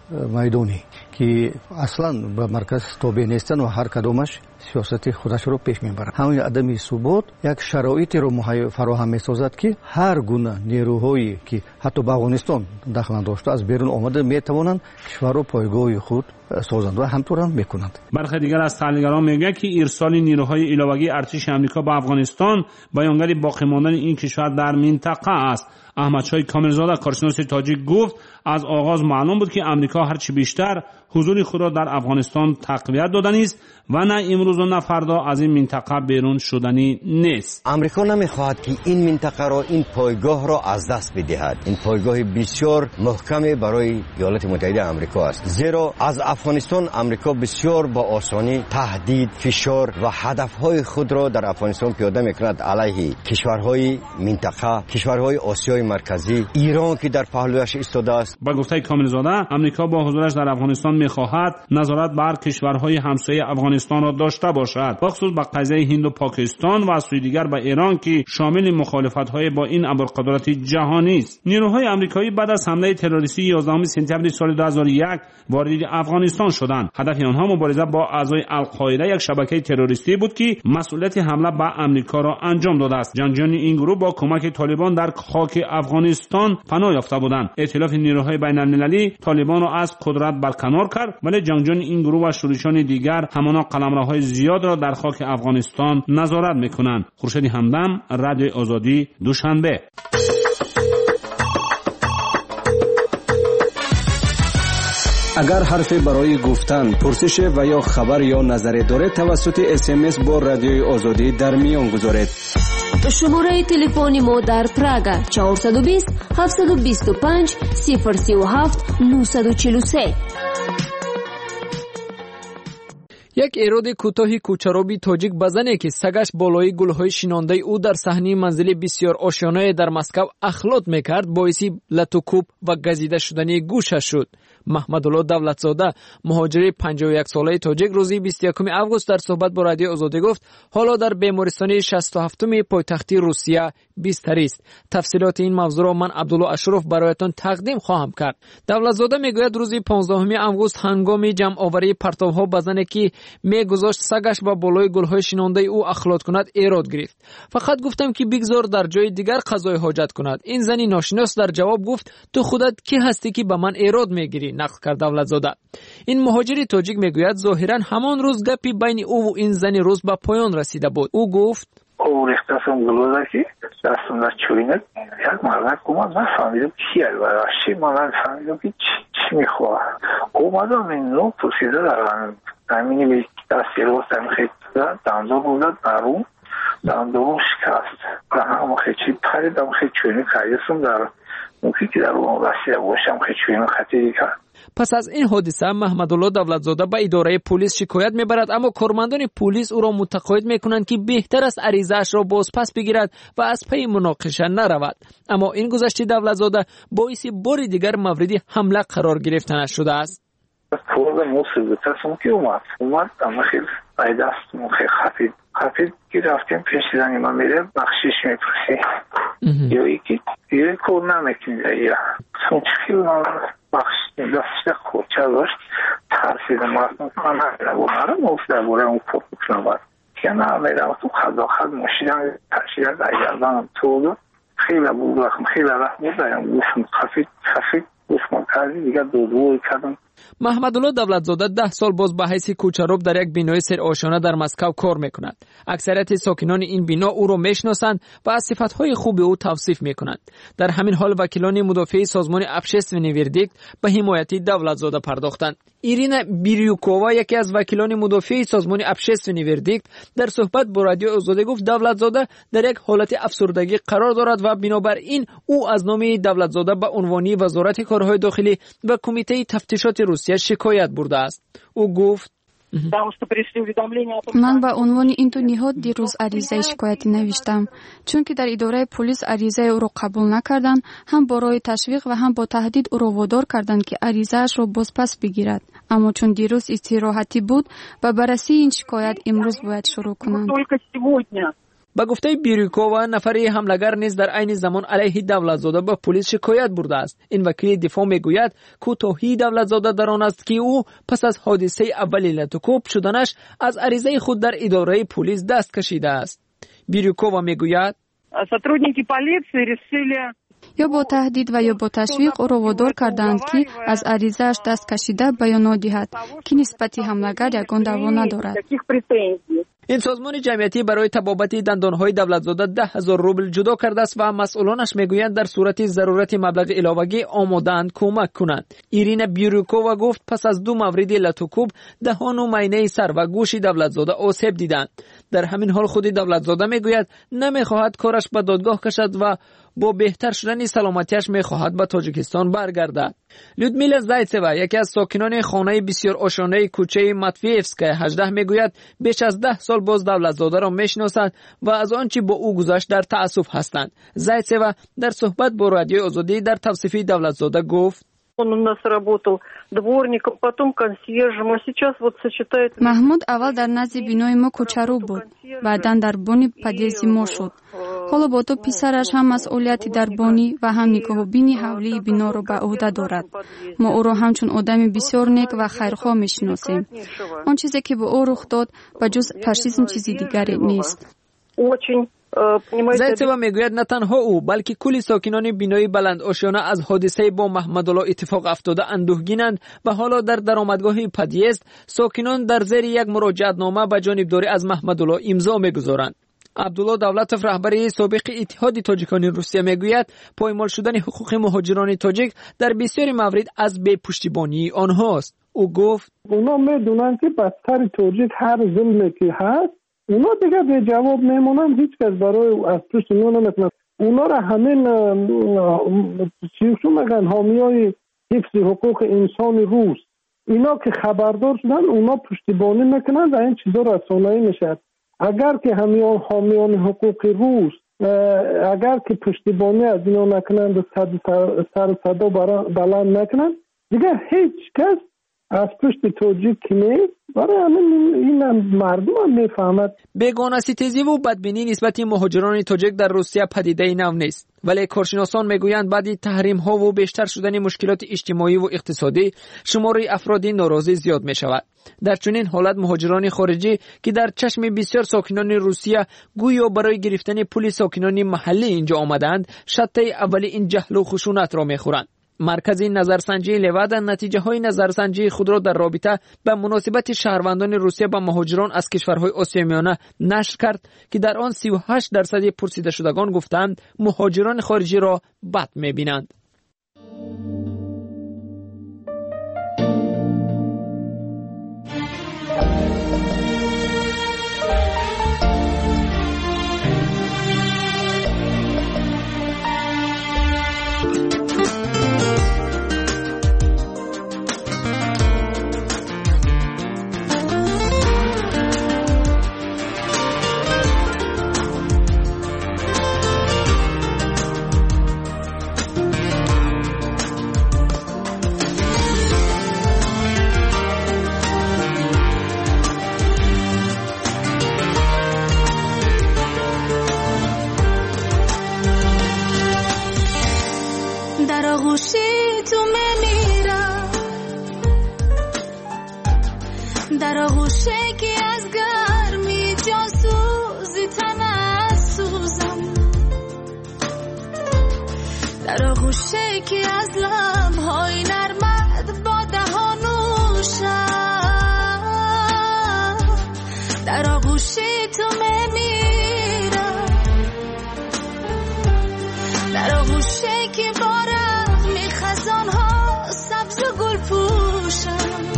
میدانی که اصلا به مرکز تابع نیستن و هر کدامش سیاست خودش رو پیش میبرند. همین عدم ثبات یک شرایطی رو فراهم میسازد که هر گونه نیروهایی که حتی به افغانستان دخل داشته از بیرون آمده میتوانند کشور رو پایگاه خود سازند و همطور هم میکنند. برخی دیگر از تحلیلگران میگن که ارسال نیروهای علاوه‌ای ارتش آمریکا به افغانستان بیانگر باقی ماندن این کشور در منطقه است. احمدشاه کاملزاده کارشناس تاجیک گفت از آغاز معلوم بود که آمریکا هرچی بیشتر حضور خود را در افغانستان تقویت دادنی است و نه امروز و نه فردا از این منطقه بیرون شدنی نیست. آمریکا نمیخواهد که این منطقه را، این پایگاه را از دست بدهد. این پایگاه بسیار محکم برای ایالات متحده آمریکا است، زیرا از افغانستان آمریکا بسیار با آسانی تهدید، فشار و هدفهای خود را در افغانستان پیاده میکند علیه کشورهای منطقه، کشورهای آسیای مرکزی، ایران که در پهلویش ایستاده است. با گفته کاملزاده آمریکا با حضورش در افغانستان میخواهد نظارت بر کشورهای همسایه افغانستان را داشته داشته باشد، بخصوص به قضیه هند و پاکستان و از سوی دیگر به ایران که شامل مخالفت‌های با این ابرقدرت جهانی است. نیروهای آمریکایی بعد از حمله تروریستی 11 سپتامبر سال 2001 وارد افغانستان شدند. هدف آنها مبارزه با اعضای القاعده، یک شبکه تروریستی بود که مسئولیت حمله به آمریکا را انجام داده است. جنگجویان این گروه با کمک طالبان در خاک افغانستان پناه یافته بودند. ائتلاف نیروهای بین‌المللی طالبان را از قدرت برکنار کرد، ولی جنگجویان این گروه و شورشیان دیگر همانا قلمروهای زیاد را در خاک افغانستان نظارت می‌کنند. خورشید همدم، رادیو آزادی، دوشنبه. اگر حرفی برای گفتن، پرسش و یا خبر یا نظری دارید توسط SMS با رادیوی آزادی در میان گذارید. شماره تلفن ما در پراگ 420 725 037 943. یک ایراد کوتاهی کوچروبی تاجیک بزنه که سگش بالای گلهای شینانده او در صحنه منزل بسیار آشیانه در مسکو اخلاط میکرد باعث لطوکوب و گزیده شدن گوشش شد. محمدالله دولتزاده مهاجر 51 ساله تاجیک روزی 21 آگوست در صحبت با رادیو آزادی گفت حالا در بیمارستان 67 پایتخت روسیه بیستری است. تفصیلات این موضوع را من عبدالله اشرف برایتان تقدیم خواهم کرد. دولتزاده میگوید روزی 15 آگوست هنگام جمع آوری پرتوها بزنه که میگذاشت سگش با بالای گلهای شینانده او اخلاط کند ایراد گرفت. فقط گفتم که بگذار در جای دیگر قضای حاجت کند. این زنی ناشناس در جواب گفت تو خودت کی هستی که به من ایراد میگیری؟ نقل کرد دولتزاده. این مهاجر تاجیک میگوید ظاهرا همان روز گپی بین او و این زن روز به پایان رسیده بود. او گفت ریختم گلوزه که دستم در چوینه یک مردک اومد، من فهمیدم چی البراشی، من فهمیدم که چی میخواه. اومدم این نو پرسیده در همینی دستی رو دستم خیلی دندان بودد برون دندان شکست و همه خیلی پریدم خیلی چوینه کریسم در موقعی که در اون رسیده باشم خیلی چوینه خطیری کرد. پس از این حادثه محمدالله دولتزاده به اداره پلیس شکایت میبرد، اما کارمندان پلیس او را متقاعد میکنند که بهتر است عریضه‌اش را باز پس بگیرد و از پی مناقشه نرود. اما این گذشته دولتزاده باعث بار دیگر مورد حمله قرار گرفتنش شده است. پول موسیقی که اومد اما خیلی دست خیلی خفید که رفتیم پیش زنی من میره بخشش میپرسی یا یکی یه کار نمیکنی یا چون خیلی بخش دستش خوچه داشت ترسیدم من نمیرم مفته بوره اون کار بکنم باید که نمیرم تو خداخت ماشیدم ترشیده درگردانم تو خیلی بود خیلی رخ بود دارم گوشم خفید گوشم کردی دیگه دو کردم. محمدالله دولتزاده 10 سال باز به حیث کوچروب در یک بینای سر آشیانه در مسکو کار میکند. اکثریت ساکنان این بنا او را میشناسند و از صفتهای خوب او توصیف میکنند. در همین حال وکیلان مدافع سازمان общественный вердикт به حمایت دولتزاده پرداختند. ایرینا بیریوکووا یکی از وکیلان مدافع سازمان общественный вердикт در صحبت با رادیو آزادی گفت دولتزاده در یک حالت افسردگی قرار دارد و بنابراین او از نام دولتزاده به عنوان وزارت کارهای داخلی و کمیته تفتیشات روسیه شکایت برده است. او گفت من به عنوان این دو نهاد دیروز عریضه شکایتی نوشتم، چون که در اداره پلیس عریضه او را قبول نکردند، هم برای تشویق و هم با تهدید او را وادار کردند که عریضه‌اش را باز پس بگیرد. اما چون دیروز استراحتی بود و بررسی این شکایت امروز باید شروع کنند. با گفته بیریکووا نفری حملگر نیز در عین زمان علیه دولتزاده به پلیس شکایت برده است. این وکیل دفاع میگوید کوتاهی دولتزاده در آن است که او پس از حادثه اولی لطوکوب شدنش از عریضه خود در اداره پلیس دست کشیده است. بیریکووا میگوید یا با تهدید و یا با تشویق او را وادار کردند که از عریضه‌اش دست کشیده بیان دهد که نسبت حملگر یگان دعوا ندارد. این سازمان جمعیتی برای تبابت دندانهای دولتزاده 10,000 روبل جدا کرده است و مسئولانش میگویند در صورت ضرورت مبلغ علاوه‌ای آماده‌اند کمک کنند. ایرینا بیریوکووا گفت پس از 2 مورد لطوکوب دهان و معاینه سر و گوش دولتزاده آسیب دیدند. در همین حال خود دولتزاده میگوید نمیخواهد کارش به دادگاه کشد و با بهتر شدن سلامتیش میخواهد به تاجیکستان برگردد. لودمیلا زایتسوا یکی از ساکنان خانه بسیار آشیانه کوچه ماتویفسکای 18 میگوید بیش از 10 سال باز دولتزاده را میشناسند و از آنچه با او گذشت در تأسف هستند. زایتسوا در صحبت با رادیو آزادی در توصیف دولتزاده گفت Он у нас работал дворником, потом консьержем, а сейчас вот сочетает... Маҳмуд аввал дар назди бинои мо кӯчарӯ буд, баъдан дар бони подъезди мо шуд. ҳоло бо то писараш ҳам масъулияти дар бони ва ҳам нигоҳубини ҳавлии биноро ба уҳда дорад. мо ӯро ҳамчун одами бисёр нек ва хайрхоҳ мешиносем. он чизе ки бо ӯ рух дод ба ҷуз фашизм чизи дигаре нест. зайцева мегӯяд на танҳо ӯ балки кулли сокинони бинои баландошёна аз ҳодисаи бо маҳмадулло иттифоқ афтода андӯҳгинанд ва ҳоло дар даромадгоҳи подъезд сокинон дар зери як муроҷиатнома ба ҷонибдорӣ аз маҳмадулло имзо мегузоранд. абдулло давлатов раҳбари собиқи иттиҳоди тоҷикони русия мегӯяд поймол шудани ҳуқуқи муҳоҷирони тоҷик дар бисёри маврид аз бепуштибонии онҳост. ӯ гуфт اونا میدونن که بستر توجیه هر ظلمی که هست اونا دیگه به جواب میمونن، هیچ کس برای از پشت اونا نمیتونه. اونا را همین چیشو میگن حامیای حفظ حقوق انسان روس اینا که خبردار شدن اونا پشتیبانی میکنن و این چیزا رسانه‌ای میشه. اگر که حامیان حقوق روس اگر که پشتیبانی از اینا نکنند و سر صدا بلند نکنند دیگه هیچ کس از پشت توجیه که نیست. برای همین این مردم هم میفهمد. بیگانه ستیزی و بدبینی نسبت مهاجران تاجیک در روسیه پدیده نو نیست، ولی کارشناسان میگویند بعد تحریم ها و بیشتر شدن مشکلات اجتماعی و اقتصادی شمار افرادی ناراضی زیاد می شود. در چنین حالت مهاجران خارجی که در چشم بسیار ساکنان روسیه گویا برای گرفتن پول ساکنان محلی اینجا آمدند، شطه اولی این جهل و خشونت را میخورند. مرکز نظرسنجی لوادن نتیجه های نظرسنجی خود را در رابطه به مناسبت شهروندان روسیه با مهاجران از کشورهای آسیای میانه نشر کرد که در آن 38% پرسیده شدگان گفتند مهاجران خارجی را بد می‌بینند. در آغوشه که از گرمی جاسوزی تنت سوزم، در آغوشه که از لبهای نرمت با دهانوشم، در آغوشه تو میمیرم، در آغوشه که با رغم خزانها سبز و گل پوشم،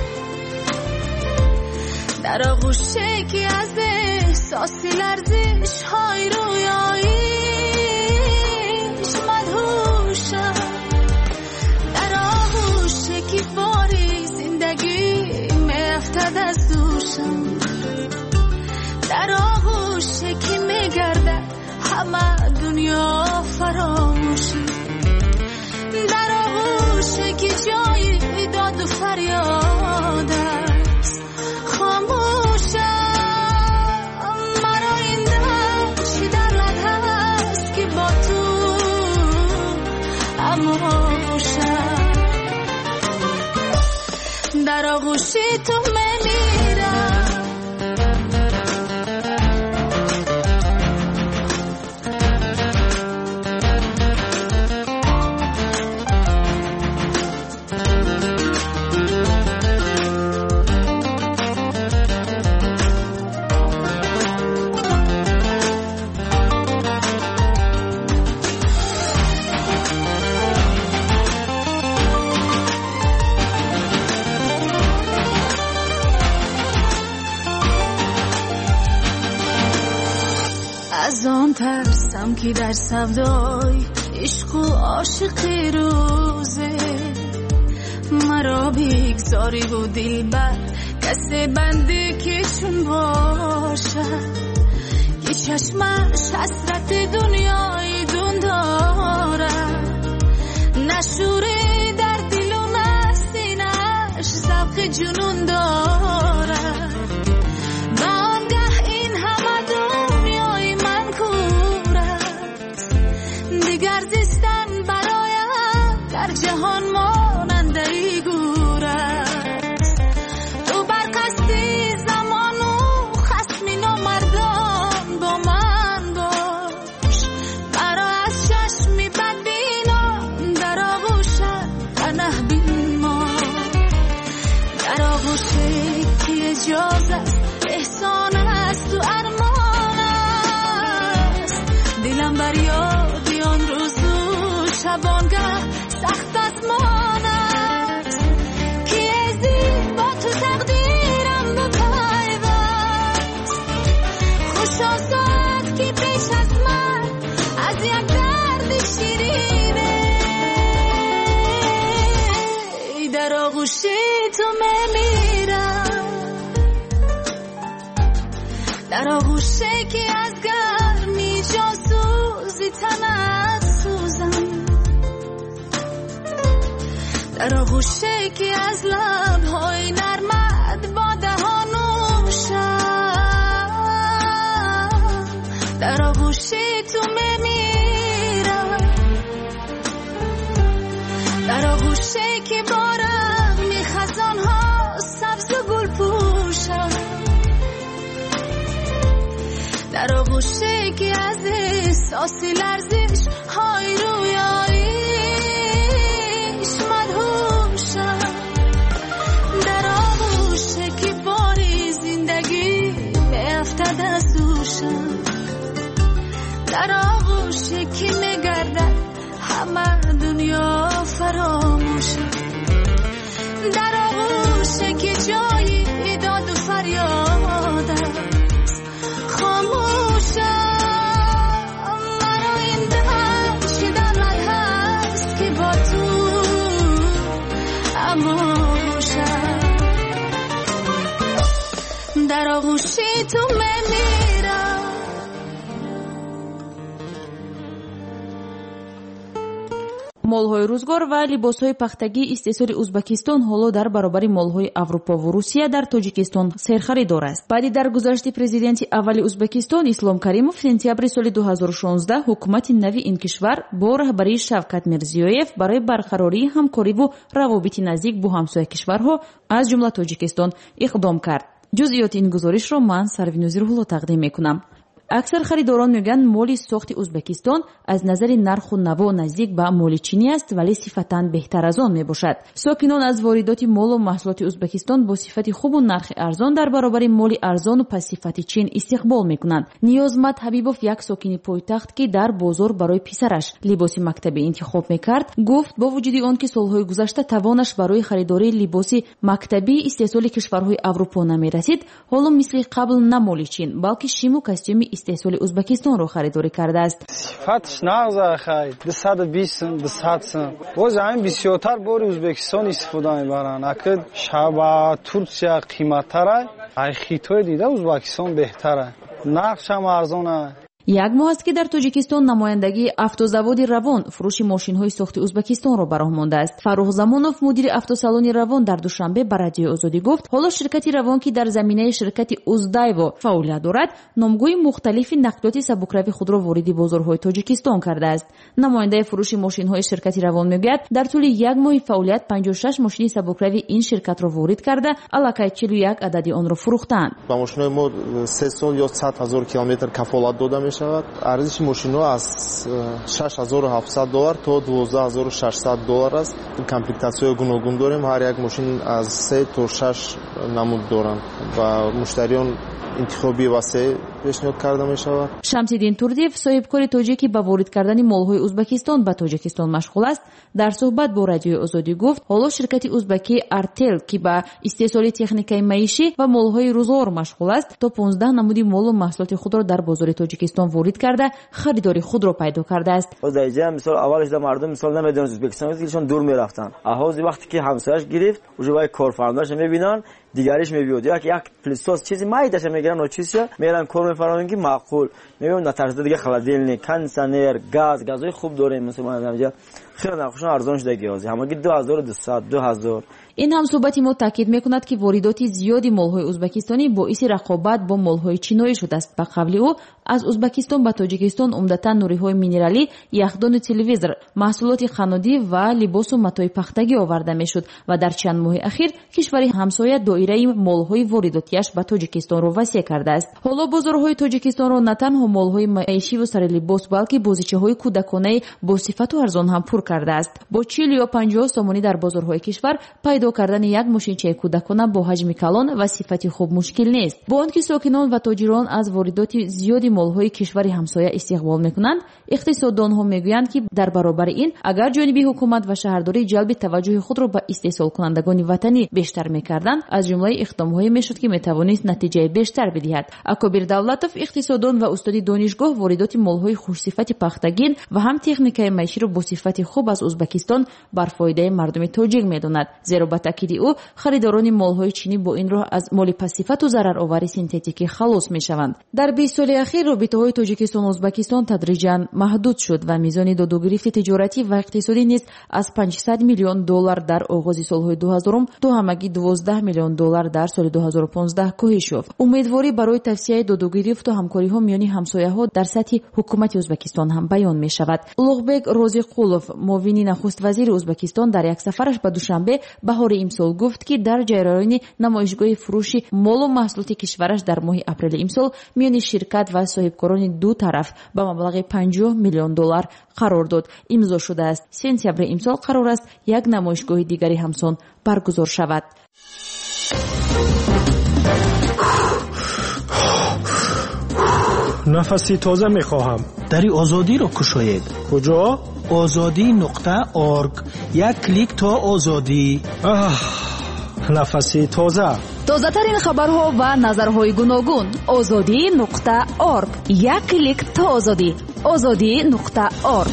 در آغوشه که از احساسی لرزش های رویاییش مدهوشم، در آغوشه که باری زندگی میافتد از دوشم، در آغوشه که میگردد همه دنیا فراموشی، در آغوشه که جای داد و فریاد است خاموشم، مرا این دشت در لب هست که با تو اموشم، در آغوش تو میمیرم. از آن ترسم که در سودای عشق و عاشقی روزه مرا بگذاری و دلبر کس بنده که چون باشد که چشمش حسرت دنیای دون دارد، نشوره در دل که جنون دارد و آنگه این همه دنیای من کور است دیگر زیستن برایم در جهان مانند ای گور است تو برقصدی زمان و خصمی نامردان با من باش مرا از چشمی بدبینان در آغوشت پناه بین ما در آغوشی که اجاز است احسان است و ارمان است دلم بر یادی آن روز و شبانگه سخت ازمان است که ازی با تو تقدیرم بپیوست خوشا ساعت که پیش از من از یک درد شیرینه در آغوشی تو میمیرم در آغوشی که از گرمی جاسوزی تنت سوزم در آغوشی که از لبهای نرمت با دهانوشم در آغوشی تو میمیرم در آغوشی که بارم می خزانها سبز و گل پوشم در آغوشی که از احساس لرزش های رویاییش مدهوشم در آغوشی که باری زندگی میافتد از دوشم در آغوشی که میگردد همه دنیا فراموشم در آغوشی که جایی داد و فریاد است خاموشم مرا این دل شدن هست که با تو اموشم در آغوشی تو میمیرم молҳои рӯзгор ва либосҳои пахтагии истеҳсоли ӯзбекистон ҳоло дар баробари молҳои аврупову русия дар тоҷикистон серхаридор аст. баъди даргузашти президенти аввали ӯзбекистон ислом каримов сентябри соли 2016 ҳукумати нави ин кишвар бо раҳбарии шавкат мирзиёев барои барқарории ҳамкориву равобити наздик бо ҳамсоя кишварҳо аз ҷумла тоҷикистон иқдом кард. ҷузъиёти ин гузоришро ман Сарвинузи Рӯҳулло тақдим мекунам. аксар харидорон мегӯянд моли сохти ӯзбекистон аз назари нарху наво наздик ба моли чинӣ аст, вале сифатан беҳтар аз он мебошад. сокинон аз воридоти молу маҳсулоти ӯзбекистон бо сифати хубу нархи арзон дар баробари моли арзону пассифати чин истиқбол мекунанд. ниёзмат ҳабибов, як сокини пойтахт ки дар бозор барои писараш либоси мактабӣ интихоб мекард, гуфт бо вуҷуди он ки солҳои гузашта тавонаш барои харидории либоси мактабии истеҳсоли кишварҳои аврупо намерасид, ҳоло мисли қабл на моли чин, балки шиму костюми истеҳсоли ӯзбекистонро харидорӣ кардааст. сифатш нағза хай 220 200 боз ҳамин бисёртар бори ӯзбекистон истифода мебаранд. акид шаба Турсия қиматтара ай хитои дида ӯзбекистон беҳтара, нархшам арзона. як моҳ аст ки дар тоҷикистон намояндагии автозаводи равон фурӯши мошинҳои сохти ӯзбекистонро ба роҳ мондааст. Фаррух Замонов, мудири автосалони равон, дар душанбе ба радиои Озодӣ гуфт, ҳоло ширкати равон ки дар заминаи ширкати Уздайво фаъолият дорад, номгӯи мухталифи нақлиёти сабукравии худро вориди бозорҳои Тоҷикистон кардааст. намояндаи фурӯши мошинҳои ширкати равон мегӯяд, дар тӯли як моҳи фаъолият 56 мошини сабукравии ин ширкатро ворид карда, аллакай 41 адади онро фурӯхтанд. ба мошинои мо 3 сол ё 100 000 километр кафолат дода мешавад. арзиши мошино аз $6700 то $12600 аст. комплектасияи гуногун дорем. ҳар як мошин аз 3 то 6 намуд доранд ва муштариён интихоби васеъ пешниҳод карда мешавад. Шамсиддин Турдиев, соҳибкори тоҷики ба ворид кардани молҳои Ӯзбекистон ба Тоҷикистон машғул аст, дар суҳбат бо радиои Озодӣ гуфт, ҳоло ширкати ӯзбекии Артел ки ба истеҳсоли техникаи маишӣ ва молҳои рӯзгор машғул аст, то 15 намуди молу маҳсулоти худро дар бозори Тоҷикистон ворид карда, харидори худро пайдо кардааст. мисол аввалш да мардум мисол намедонст Ӯзбекистон илшон дур мерафтанд. аҳози вақте ки ҳамсояш гирифт, уже вай корфармояш мебинанд, дигариш мебиёд, як плистос чизи майдаша мегиранд, очисия меран кор мефаромем ки маъқул мебинам натарсда дига холодильник, кондиционер, газои хуб дорем. мисол ҳамҷа хеле нархшон арзон шуда гиёзи ҳамаги 2200 2000. این هم صحبت ما تاکید میکند که واردات زیادی مالهای ازبکستانی باعث رقابت با مالهای چینی شده است. به قول او از ازبکستان به تاجیکستان عمدتاً نوریهای مینرالی، یخدان تلویزیون، محصولات خانگی و لباس و متاع پختگی آورده میشد و در چند ماه اخیر کشور همسایه دایره مالهای وارداتیش به تاجیکستان را وسیع کرده است. حالا بازارهای تاجیکستان را نه تنها مالهای معیشی و سر لباس بلکه بازیچه‌های کودکانه با صفت و ارزان هم پر کرده است. با 40 یا 50 سامانی در بازارهای کشور پیدا کردن یک ماشینچه کودکانه با حجم کلان و صفت خوب مشکل نیست. با آنکه ساکنان و تاجران از واردات زیادی مالهای کشور همسایه استقبال میکنند، اقتصاددانها میگویند که در برابر این اگر جانب حکومت و شهرداری جلب توجه خود را به استحصال کنندگان وطنی بیشتر میکردند، از جمله اقدامهایی میشد که میتوانست نتیجه بیشتر بدهد. اکبر دولتوف، اقتصاددان و استاد دانشگاه، واردات مالهای خوش صفت پختگین و هم تکنیک معیشی را با صفت خوب از ازبکستان بر فایده مردم تاجیک میداند. زیرا به تاکید او خریداران مالهای چینی با این راه از مال پس‌صفت و ضررآوری سنتتیکی خلاص میشوند. در 20 سال اخیر رابطه‌های تاجیکستان و ازبکستان تدریجاً محدود شد و میزان دادوگریفت تجارتی و اقتصادی نیز از 500 میلیون دلار در آغاز سالهای 2000 تا همگی 12 میلیون دلار در سال 2015 کاهش یافت. امیدواری برای توسعه دادوگریفت و همکاری‌ها میان همسایه‌ها در سطح حکومت ازبکستان هم بیان می‌شود. улуғбек розиқулов، муовини нахуст вазири Ӯзбекистон, дар як сафараш ба душанбе баҳори имсол гуфт ки дар ҷараёни намоишгоҳи фурӯши молу маҳсулоти кишвараш дар моҳи апрели имсол миёни ширкат ва соҳибкорони ду тараф ба маблағи 50 миллион доллар қарордод имзо шудааст. сентябри имсол қарор аст як намоишгоҳи дигари ҳамсон баргузор шавад. нафаси тоза мехоҳам. дари озодиро кушоед. куҷо? ozodi.org. як клик то озодӣ. нафаси тоза. тозатарин хабарҳо ва назарҳои гуногун. ozodi.org. як клик то озодӣ. ozodi.org.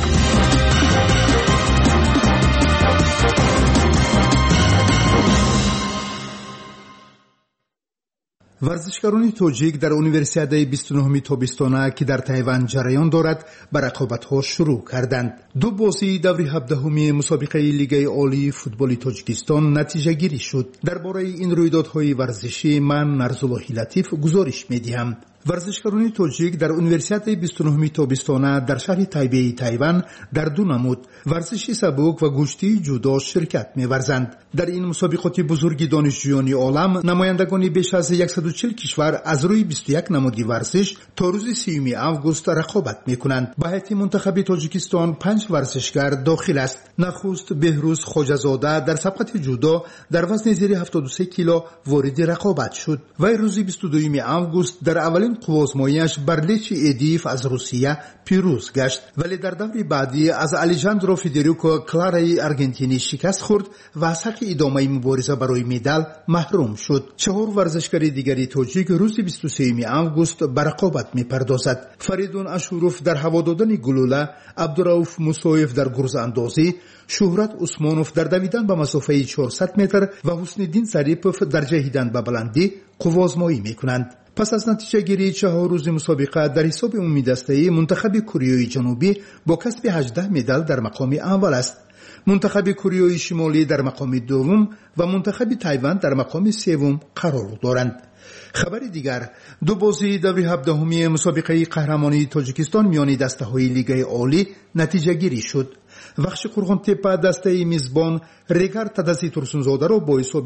ورزشکاران توجیک در اونیورسیادای 29 تابستانه که در تایوان جریان دارد به رقابت‌ها شروع کردند. دو بازی دور 17 مسابقه لیگ عالی فوتبال تاجیکستان نتیجه گیری شد. درباره این رویدادهای ورزشی من نرزالله لطیف گزارش می‌دهم. ورزشکاران توجیک در اونیورسیادای 29 تابستانه در شهر تایبه تایوان در دو نمود ورزش سبک و گشتی جودو شرکت می‌ورزند. در این مسابقات بزرگ دانشجویان عالم نمایندگان بیش از 140 کشور از روی 21 نماد ورزش تا روز 30 آگوست رقابت می‌کنند. به هیئت منتخب تاجیکستان 5 ورزشکار داخل است. نخست بهروز خواجه‌زاده در سبقت جودو در وزن زیر 73 کیلو وارد رقابت شد. وی روز 22 آگوست در اولین قوازماییش بر لیچ ایدیف از روسیه پیروز گشت، ولی در دور بعدی از الیجاندرو فدریکو کلارای ارژنتینی شکست خورد و از حق ادامه مبارزه برای مدال محروم شد. 4 ورزشکار دیگری تاجیک روز 23 آگوست به رقابت می‌پردازد. فریدون اشوروف در هوا دادن گلوله، عبدالرؤوف موسویف در گرز اندازی، شهرت عثمانوف در دویدن به مسافه 400 متر و حسن الدین ظریفوف در جهیدن به بلندی قوازمایی می‌کنند. پس از نتیجه گیری 4 روز مسابقه در حساب عمومی دسته منتخب کره جنوبی با کسب 18 مدال در مقام اول است. منتخب کره شمالی در مقام دوم و منتخب تایوان در مقام سوم قرار دارند. خبر دیگر، دو بازی دور 17 مسابقه قهرمانی تاجیکستان میان دسته‌های لیگ عالی نتیجه گیری شد. وخش قرغن‌تپه دسته میزبان ریگار تدسی ترسونزاده را با حساب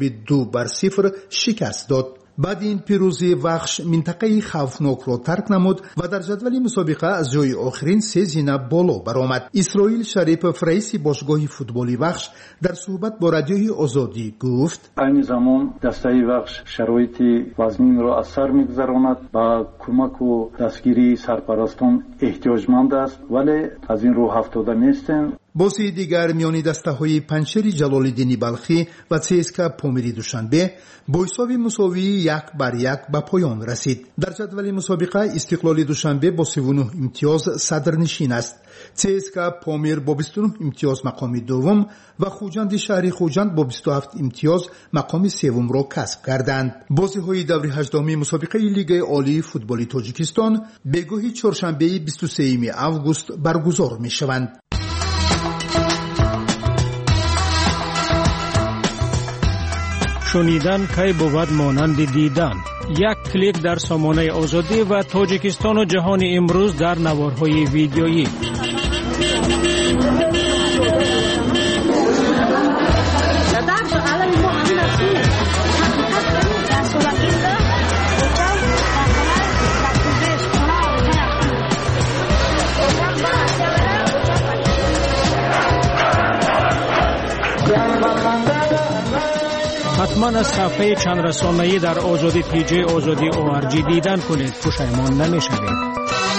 2-0 شکست داد. بعد این پیروزی وخش منطقه خوفناک را ترک نمود و در جدول مسابقه از جای آخرین 3 زینه بالا برآمد. اسرائیل شریف، رئیس باشگاه فوتبالی وخش، در صحبت با رادیوی آزادی گفت: این زمان دسته وخش شرایط وزنین را از سر می‌گذراند و کمک و دستگیری سرپرستان احتیاجمند است، ولی از این رو افتاده نیستند. بازی دیگر میان دسته‌های پنچر جلال‌الدین بلخی و CSKA پامیری دوشنبه با حساب مساوی 1-1 به پایان رسید. در جدول مسابقه استقلال دوشنبه با 39 امتیاز صدرنشین است. CSKA پامیر با 29 امتیاز مقام دوم و خوجند شهری خوجند با 27 امتیاز مقام سوم را کسب کردند. بازی‌های دور 18 مسابقه لیگ عالی فوتبال تاجیکستان به گاه چهارشنبه 23 آگوست برگزار می‌شوند. شنیدن کی بود مانند دیدن. یک کلیک در سامانه آزادی و تاجیکستان و جهان امروز در نوارهای ویدیویی. حتما از صفحه چند رسانه‌ای در آزادی پیجی آزادی ORG دیدن کنید، پشیمان نمی‌شوید.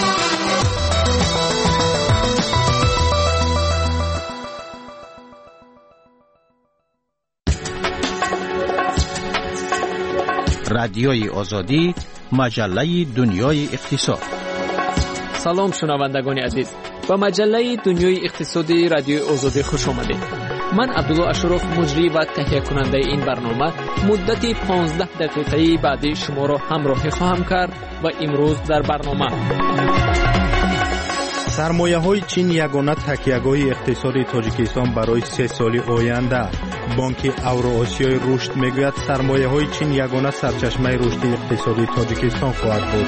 رادیوی آزادی، مجله دنیای اقتصاد. سلام شنوندگان عزیز، با مجله دنیای اقتصادی رادیوی آزادی خوش آمدید. من عبدالله اشرف مجری و تهیه کننده این برنامه مدت 15 دقیقه‌ای بعدی شما را همراهی خواهم کرد و امروز در برنامه سرمایه‌های چین یگانه تکیه‌گاه اقتصادی تاجیکستان برای 3 سال آینده. بانک اوراسیای رشد میگوید سرمایه‌های چین یگانه سرچشمه رشد اقتصادی تاجیکستان خواهد بود.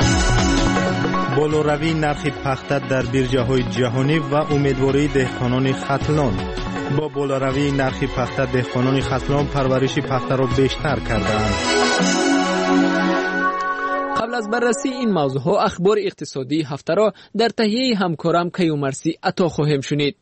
بالاروی نرخ پخته در بیرجه‌های جهانی و امیدواری دهقانان ختلان. با بالاروی نرخ پخته دهقانان ختلان پرورش پخته را بیشتر کردند. قبل از بررسی این موضوع ها اخبار اقتصادی هفته را در تهیه همکارم کیومرسی عطا خواهیم شنید.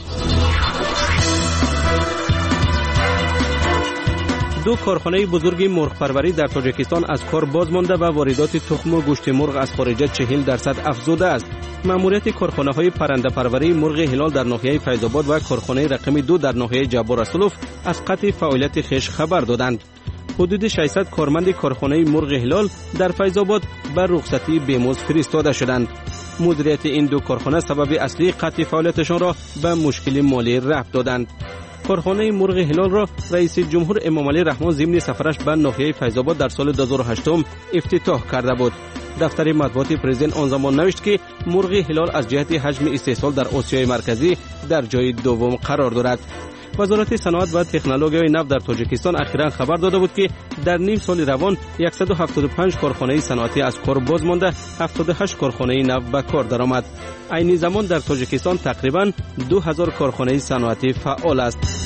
دو کارخانه بزرگ مرغ پروری در تاجیکستان از کار باز مانده و واردات تخم و گوشت مرغ از خارج 40% افزوده است. ماموریت کارخانه‌های پرنده پروری مرغ هلال در ناحیه فیض‌آباد و کارخانه رقم 2 در ناحیه جبار رسولوف از قطع فعالیت خویش خبر دادند. حدود 600 کارمند کارخانه مرغ هلال در فیض‌آباد به رخصتی بیمزد فرستاده شدند. مدیریت این دو کارخانه سبب اصلی قطع فعالیتشان را به مشکل مالی ربط دادند. کارخانه مرغ هلال را رئیس جمهور امامعلی رحمان ضمن سفرش به ناحیه فیض‌آباد در سال 2008 افتتاح کرده بود. دفتر مطبوعات پرزیدنت آن زمان نوشت که مرغ هلال از جهت حجم استحصال در آسیای مرکزی در جای دوم قرار دارد. وزارت صنعت و تکنولوژی نفت در تاجیکستان اخیراً خبر داده بود که در نیم سال روان 175 کارخانه صنعتی از کار باز مانده، 78 کارخانه نفت به کار درآمد. عین زمان در تاجیکستان تقریباً 2000 کارخانه صنعتی فعال است.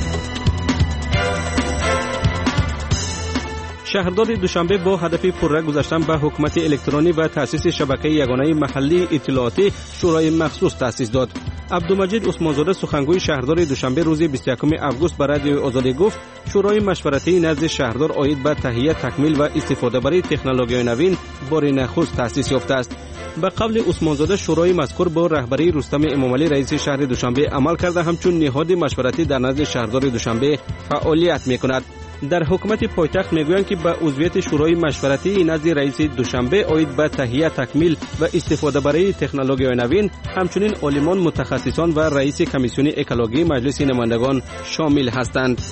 شهردار دوشنبه با هدف پررو گذاشتن به حکومت الکترونی و تأسیس شبکه یگانه محلی اطلاعاتی شورای مخصوص تأسیس داد. عبدالمجید عثمانزاده سخنگوی شهردار دوشنبه روز 21 آگوست به رادیو آزادی گفت شورای مشورتی نزد شهردار عاید به تهیه، تکمیل و استفاده بر تکنولوژی نوین بار نخست تأسیس یافته است. به قول عثمانزاده شورای مذکور با رهبری رستم امامعلی رئیس شهر دوشنبه عمل کرده همچون نهاد مشورتی در نزد شهردار دوشنبه فعالیت می‌کند. در حکومت پایتخت میگویند که به عضویت شورای مشورتی نزد رئیس دوشنبه عاید به تهیه، تکمیل و استفاده برای تکنولوژی نوین همچنین عالمان، متخصصان و رئیس کمیسیون اکولوژی مجلس نمایندگان شامل هستند.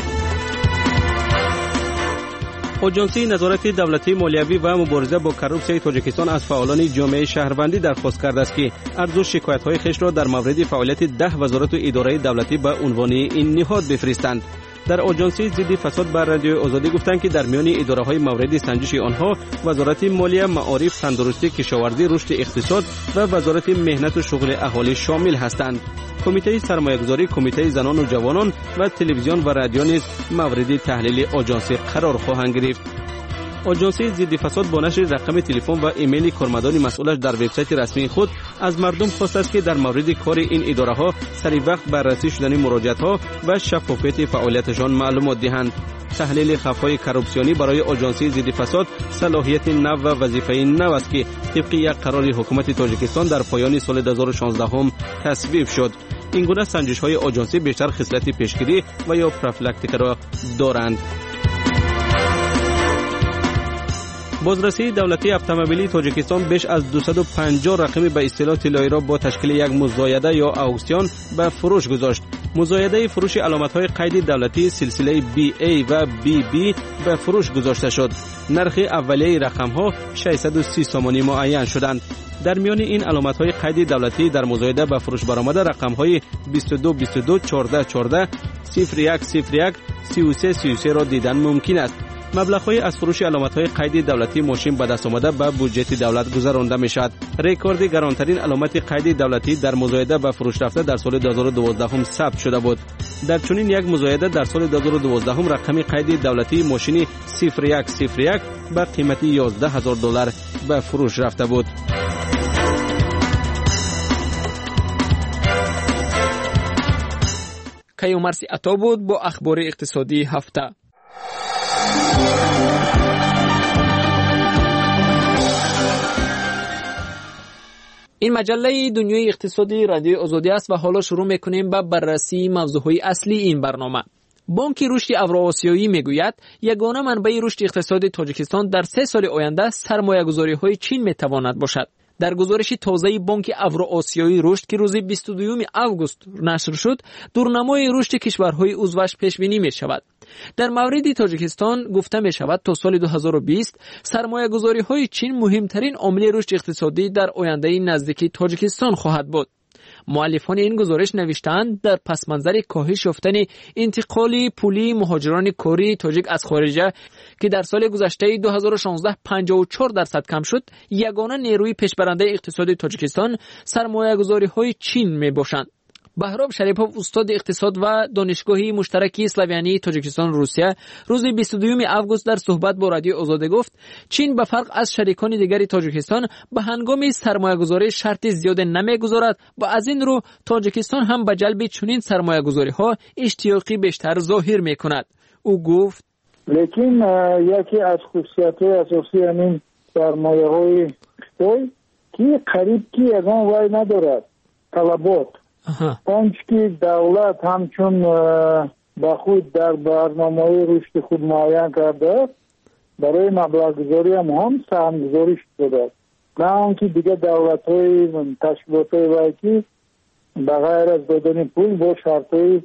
آژانسی نظارت دولتی مالیوی و مبارزه با کروپسیون تاجیکستان از فعالان جامعه شهروندی درخواست کرده است که عرض و شکایت‌های خویش را در مورد فعالیت 10 وزارت و اداره دولتی به عنوان این نهاد بفرستند. در آژانسی ضد فساد بر رادیو آزادی گفتند که در میان اداره‌های مورد سنجش آنها وزارت مالیه، معارف، تندرستی، کشاورزی، رشد اقتصاد و وزارت مهنت و شغل اهالی شامل هستند. کمیته سرمایه‌گذاری، کمیته زنان و جوانان و تلویزیون و رادیو نیز مورد تحلیل آژانسی قرار خواهند گرفت. آژانسی ضد فساد با نشر رقم تلفن و ایمیل کارمندان مسئولش در وبسایت رسمی خود از مردم خواسته است که در مورد کار این اداره‌ها سریع وقت بررسی شدن مراجعات‌ها و شفافیت فعالیتشان معلومات دهند. تحلیل خفای کروپسیونی برای آژانسی ضد فساد صلاحیت نو و وظیفه نو است که طبق یک قرار حکومت تاجیکستان در پایان سال 2016 تصویب شد. این گونه سنجش‌های آژانسی بیشتر خصلت پیشگیری و یا پروفیلاکتیک را دارند. بازرسی دولتی اتومبیلی تاجیکستان بیش از 250 رقم به اصطلاح طلایی را با تشکیل یک مزایده یا اکسیون به فروش گذاشت. مزایده فروش علامت‌های قید دولتی سلسله BA و BB به فروش گذاشته شد. نرخ اولیه رقم‌ها 630 سومانی معین شدند. در میان این علامت‌های قید دولتی در مزایده به فروش برآمده رقم‌های 22 22 14 14 01 01 33 33 را دیدن ممکن است. مبلغ‌های از فروش علامت‌های قید دولتی ماشین به دست آمده به بودجه دولت گذرانده می‌شود. رکورد گرانترین علامت قید دولتی در مزایده به فروش رفته در سال 2012 ثبت شده بود. در چنین یک مزایده در سال 2012 رقم قید دولتی ماشین 0101 به قیمت $11,000 به فروش رفته بود. کیومرث عطا بود با اخبار اقتصادی هفته. این مجله دنیای اقتصادی رادیو آزادی است و حالا شروع میکنیم با بررسی موضوعهای اصلی این برنامه. بانک رشد اوراسیایی میگوید یگانه منبع رشد اقتصادی تاجیکستان در 3 سال آینده سرمایه‌گذاری‌های چین میتواند باشد. در گزارش تازه بانک اوراسیایی رشد که روز 22 آگوست نشر شد، دورنمای رشد کشورهای عضوش پیش بینی می شود. در مورد تاجیکستان گفته می شود تا سال 2020 سرمایه گذاری های چین مهمترین عامل رشد اقتصادی در آینده نزدیکی تاجیکستان خواهد بود. مؤلفان این گزارش نوشتند در پس منظر کاهش یافتن انتقال پولی مهاجران کاری تاجیک از خارجه که در سال گذشته 2016 54% کم شد، یگانه نیروی پیشبرنده اقتصاد تاجیکستان سرمایه‌گذاری‌های چین میباشند. بهرام شریپوف استاد اقتصاد و دانشگاهی مشترک اسلاویانی تاجیکستان روسیه روز 22 آگوست در صحبت با رادیو آزادی گفت چین به فرق از شریکان دیگر تاجیکستان به هنگام سرمایه‌گذاری شرط زیاد نمیگذارد و از این رو تاجیکستان هم به جلب چنین سرمایه‌گذاری‌ها اشتیاقی بیشتر ظاهر می‌کند. او گفت لیکن یکی از خصوصیت‌های اساسی همین سرمایه‌های خطای که قریب که از آن وای ندارد طلبات آنچه که دولت همچون با خود در برنامه رشد خود معین کرده برای مبلغ گذاری هم سهم گذاری شده، نه آنکه دیگه دولت های تشکیلات های وایکی بغیر از دادن پول با شرط های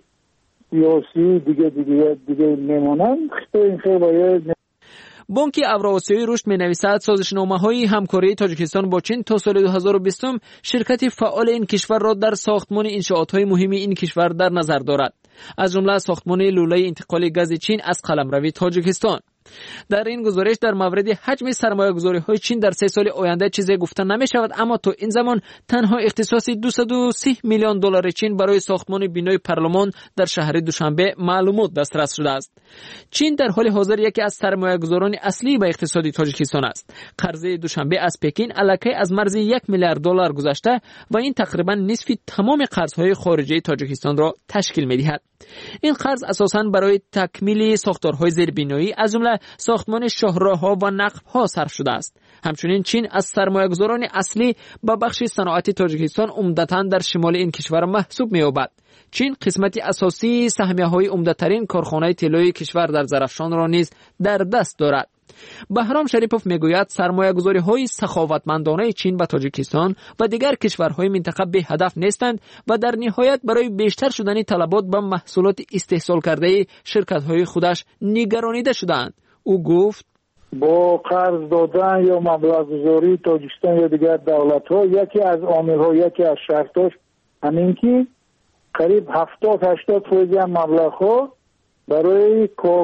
سیاسی دیگه میمونن. این خیلی باید بانک اوراسیایی رشد می‌نویسد سازشنامه‌های همکاری تاجیکستان با چین تا سال 2020 شرکت فعال این کشور را در ساختمان انشاءات‌های مهم این کشور در نظر دارد، از جمله ساختمان لوله انتقال گاز چین از قلمرو تاجیکستان. در این گزارش در مورد حجم سرمایه‌گذاری‌های چین در 3 سال آینده چیزی گفته نمی‌شود، اما تا این زمان تنها اختصاص 230 میلیون دلار چین برای ساختمان بینای پارلمان در شهر دوشنبه معلومات دسترس شده است. چین در حال حاضر یکی از سرمایه‌گذاران اصلی به اقتصاد تاجیکستان است. قرض دوشنبه از پکین الکی از مرز 1 میلیارد دلار گذشته و این تقریبا نصف تمام قرض‌های خارجی تاجیکستان را تشکیل می‌دهد. این قرض اساساً برای تکمیل ساختارهای زیربنایی از جمله ساختمان شاهراه‌ها و نقب‌ها صرف شده است. همچنین چین از سرمایه‌گذاران اصلی به بخش صنعتی تاجیکستان عمدتاً در شمال این کشور محسوب می‌یابد. چین قسمت اساسی سهمیه‌های عمده‌ترین کارخانه طلای کشور در زرافشان را نیز در دست دارد. بهرام شریپوف میگوید سرمایه‌گذاری‌های سخاوتمندانه چین به تاجیکستان و دیگر کشورهای منطقه به هدف نیستند و در نهایت برای بیشتر شدن طلبات به محصولات استحصال کرده شرکت‌های خودش نگرانیده شدند. او گفت با قرض دادن یا مبلغ گذاری تاجیکستان یا دیگر دولت‌ها یکی از عامل‌ها یکی از شرطاش همین که قریب 70-80% مبلغ‌ها برای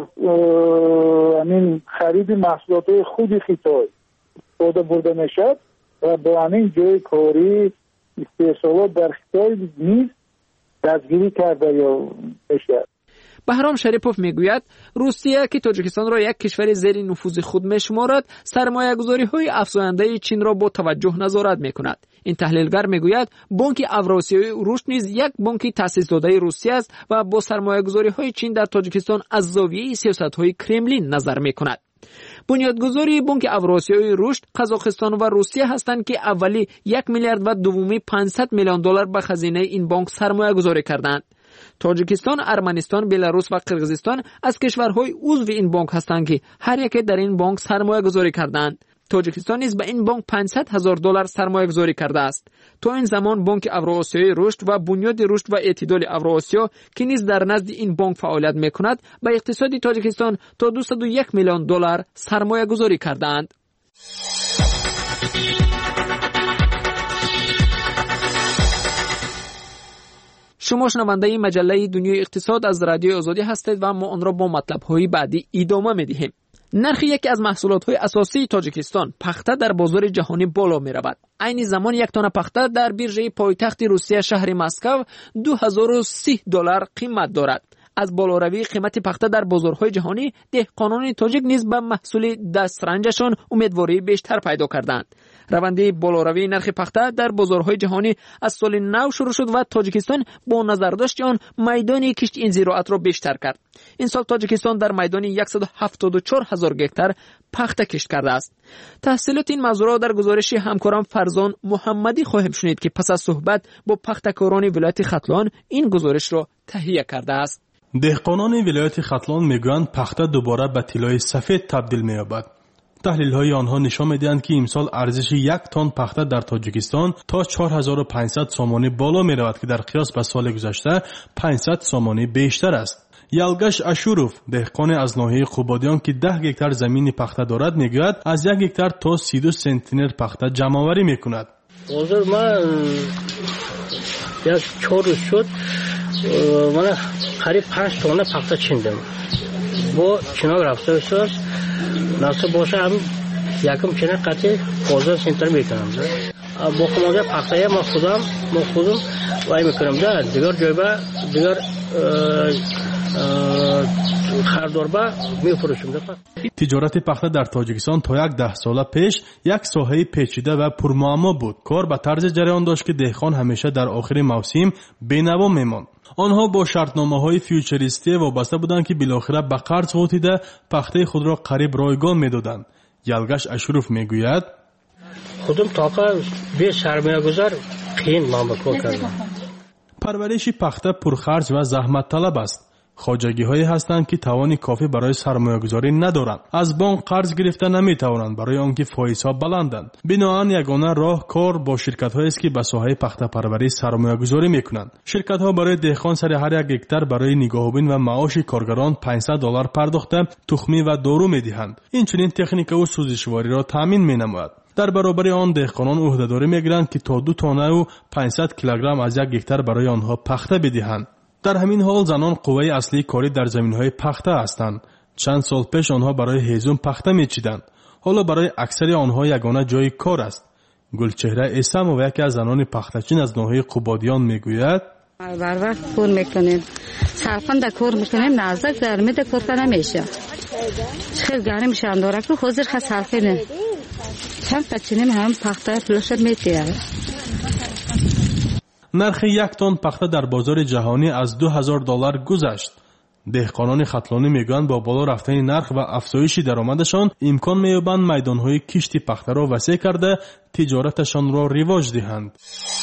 همین خرید محصولات خود خطای استفاده برده میشد و با همین جای کاری استحصالات در خطای نیز دستگیری کرده یا میشد. بهرام شریپوف میگوید روسیه که تاجیکستان را یک کشور زیر نفوذ خود میشمارد سرمایه‌گذاری‌های افزاینده چین را با توجه نظارت میکند. این تحلیلگر میگوید بانک اوراسیایی رشد نیز یک بانک تأسیس داده روسیه است و با سرمایه‌گذاری‌های چین در تاجیکستان از زاویه سیاست‌های کرملین نظر میکند. بنیادگذاری بانک اوراسیایی رشد قزاقستان و روسیه هستند که اولی 1 میلیارد و دومی 500 میلیون دلار به خزینه این بانک سرمایه‌گذاری کردند. تاجیکستان، ارمنستان، بلاروس و قرقیزستان از کشورهای عضو این بانک هستند که هر یک در این بانک سرمایه گذاری کردند. تاجیکستان نیز به این بانک $500,000 سرمایه گذاری کرده است. تا این زمان بانک اوراسیایی رشد و بنیاد رشد و اعتدال اوراسیا که نیز در نزد این بانک فعالیت میکند به اقتصاد تاجیکستان تا $201 میلیون سرمایه گذاری کردند. شما شنونده مجله دنیای اقتصاد از رادیو آزادی هستید و ما آن را با مطلب‌های بعدی ادامه می‌دهیم. نرخ یکی از محصولات‌های اساسی تاجیکستان پخته در بازار جهانی بالا می‌رود. عین زمان یک تن پخته در بیرژه پایتخت روسیه شهر مسکو $2030 قیمت دارد. از بالاروی قیمت پخته در بازارهای جهانی، دهقانان تاجیک نیز به محصول دسترنجشان امیدواری بیشتر پیدا کردند. روند بالاروی نرخ پخته در بازارهای جهانی از سال نو شروع شد و تاجیکستان با نظرداشت آن میدان کشت این زراعت را بیشتر کرد. این سال تاجیکستان در میدان 174,000 گکتار پخته کشت کرده است. تحصیلات این موضوع را در گزارش همکارم فرزان محمدی خواهیم شنید که پس از صحبت با پخته‌کاران ولایت ختلان این گزارش را تهیه کرده است. دهقانان ولایت ختلان میگویند پخته دوباره به طلای سفید تبدیل می‌یابد. تحلیل‌های آنها نشان می‌دهند که امسال ارزش یک تن پخته در تاجیکستان تا 4500 سامانی بالا می‌رود که در قیاس به سال گذشته 500 سامانی بیشتر است. یلگش اشوروف دهقان از ناحیه قوبادیان که 10 گکتار زمین پخته دارد میگوید از 1 گکتار تا 32 سنتینر پخته جمع‌آوری می‌کند. حاضر ما یک 4 روز شد من قریب 5 تن پخته چیندم. با چناب رفته شد ناسب باشه هم یکم چنه قطعی 15 سنتر میکنم. با خماده پخته ما خودم وای میکنم دیگر جای با دیگر خردار با میفروشم. تجارت پخته در تاجیکستان تا 10 سال پیش یک ساحه پیچیده و پرمعما بود. کار به طرز جریان داشت که دهقان همیشه در آخر موسم بینوا میماند. آنها با شرطنامه‌های فیوچریستی وابسته بودند که بالاخره به قرض غوطیده پخته خود را قریب رایگان می‌دادند. یلگش اشروف میگوید خودم طاقه به سرمایه گذار قین ما کار کردم. پرورش پخته پرخرج و زحمت طلب است. خواجگی‌هایی هستند که توان کافی برای سرمایه‌گذاری ندارند. از بانک قرض گرفته نمی‌توانند برای آنکه فایزها بلندند. بنابراین یگانه راه کار با شرکت‌هایی است که به ساحه پخته پروری سرمایه‌گذاری می‌کنند. شرکت‌ها برای دهقان سر هر یک گکتار برای نگاهبین و معاش کارگران $500 پرداخته تخمی و دارو می‌دهند. این چنین تکنیک و سوزشواری را تامین می‌نماید. در برابر آن دهقانان عهده‌داری می‌گیرند که تا 2 تن و 500 کیلوگرم از 1 گکتار برای آنها پخته بدهند. در همین حال زنان قوه اصلی کاری در زمین‌های پخته هستند. چند سال پیش آنها برای هیزم پخته می‌چیدند. حالا برای اکثر آنها یگانه جای کار است. گلچهره اسم و یکی از زنان پخته‌چین از ناحیه قوبادیان میگوید بر وقت کار میکنیم. صرفاً در کار میکنیم نزدیک گرمی در کار نمیشه. خیلی گرم میشه انداره که حاضر خاص صرفه چند پچینیم هم پخته پلوش میتیاره. نرخ 1 تن پخته در بازار جهانی از $2000 گذشت. دهقانان ختلانی میگویند با بالا رفتن نرخ و افزایش درآمدشان امکان می‌یابند میدان‌های کشت پخته را وسیع کرده تجارتشان را رواج دهند.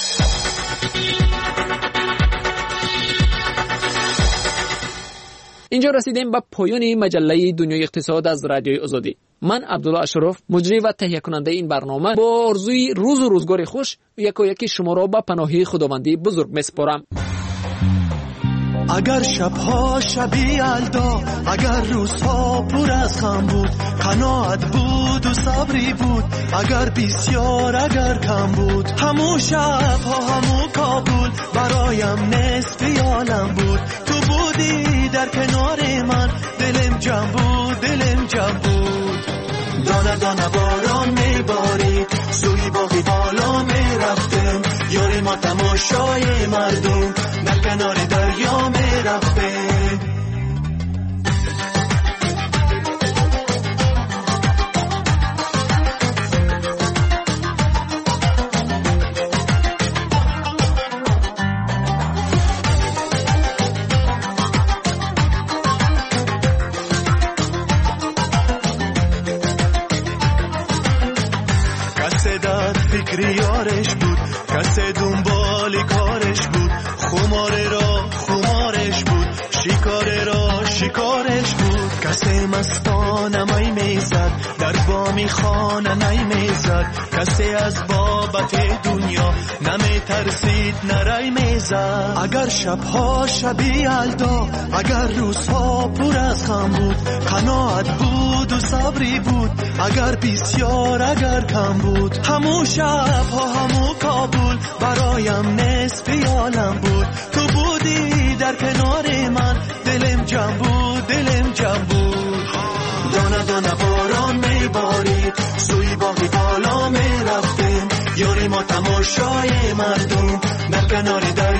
اینجا رسیدیم به پایان مجله دنیای اقتصاد از رادیوی آزادی. من عبدالله اشرف مجری و تهیه کننده این برنامه با آرزوی روز و روزگار خوش یکی شما را به پناهی خداوندی بزرگ میسپارم. اگر شبها شبی یلدا، اگر روزها پر از غم بود، قناعت بود و صبری بود، اگر بسیار اگر کم بود، همو شبها همو کابل برایم نصف عالم بود. تو بودی در کنار من، دلم جمع بود دلم جمع بود. دانه دانه باران میبارید، سوی باقی بالا میرفتم، یاری ما تماشای مردم در کنار دریا میرفتم. کسی در فکر یارش بود، کسی دنبال کارش بود، خماره را خمارش بود، شکارش بود. کسی مستانه می میزد در بامی خانه نمیزد. کسی از بابت دنیا نمی ترسید نرای میزد. اگر شبها شبی یلدا، اگر روزها پر از غم بود، قناعت بود و صبری بود. اگر بسیار اگر کم بود، همو شبها همو کابل برایم نصف عالم بود. تو بودی در کنار من، دلم جمع بود دلم جمع بود. دانه دانه باران میبارید، سوی باقی بالا میرفتیم. یاری ما تماشای مردم در کنار در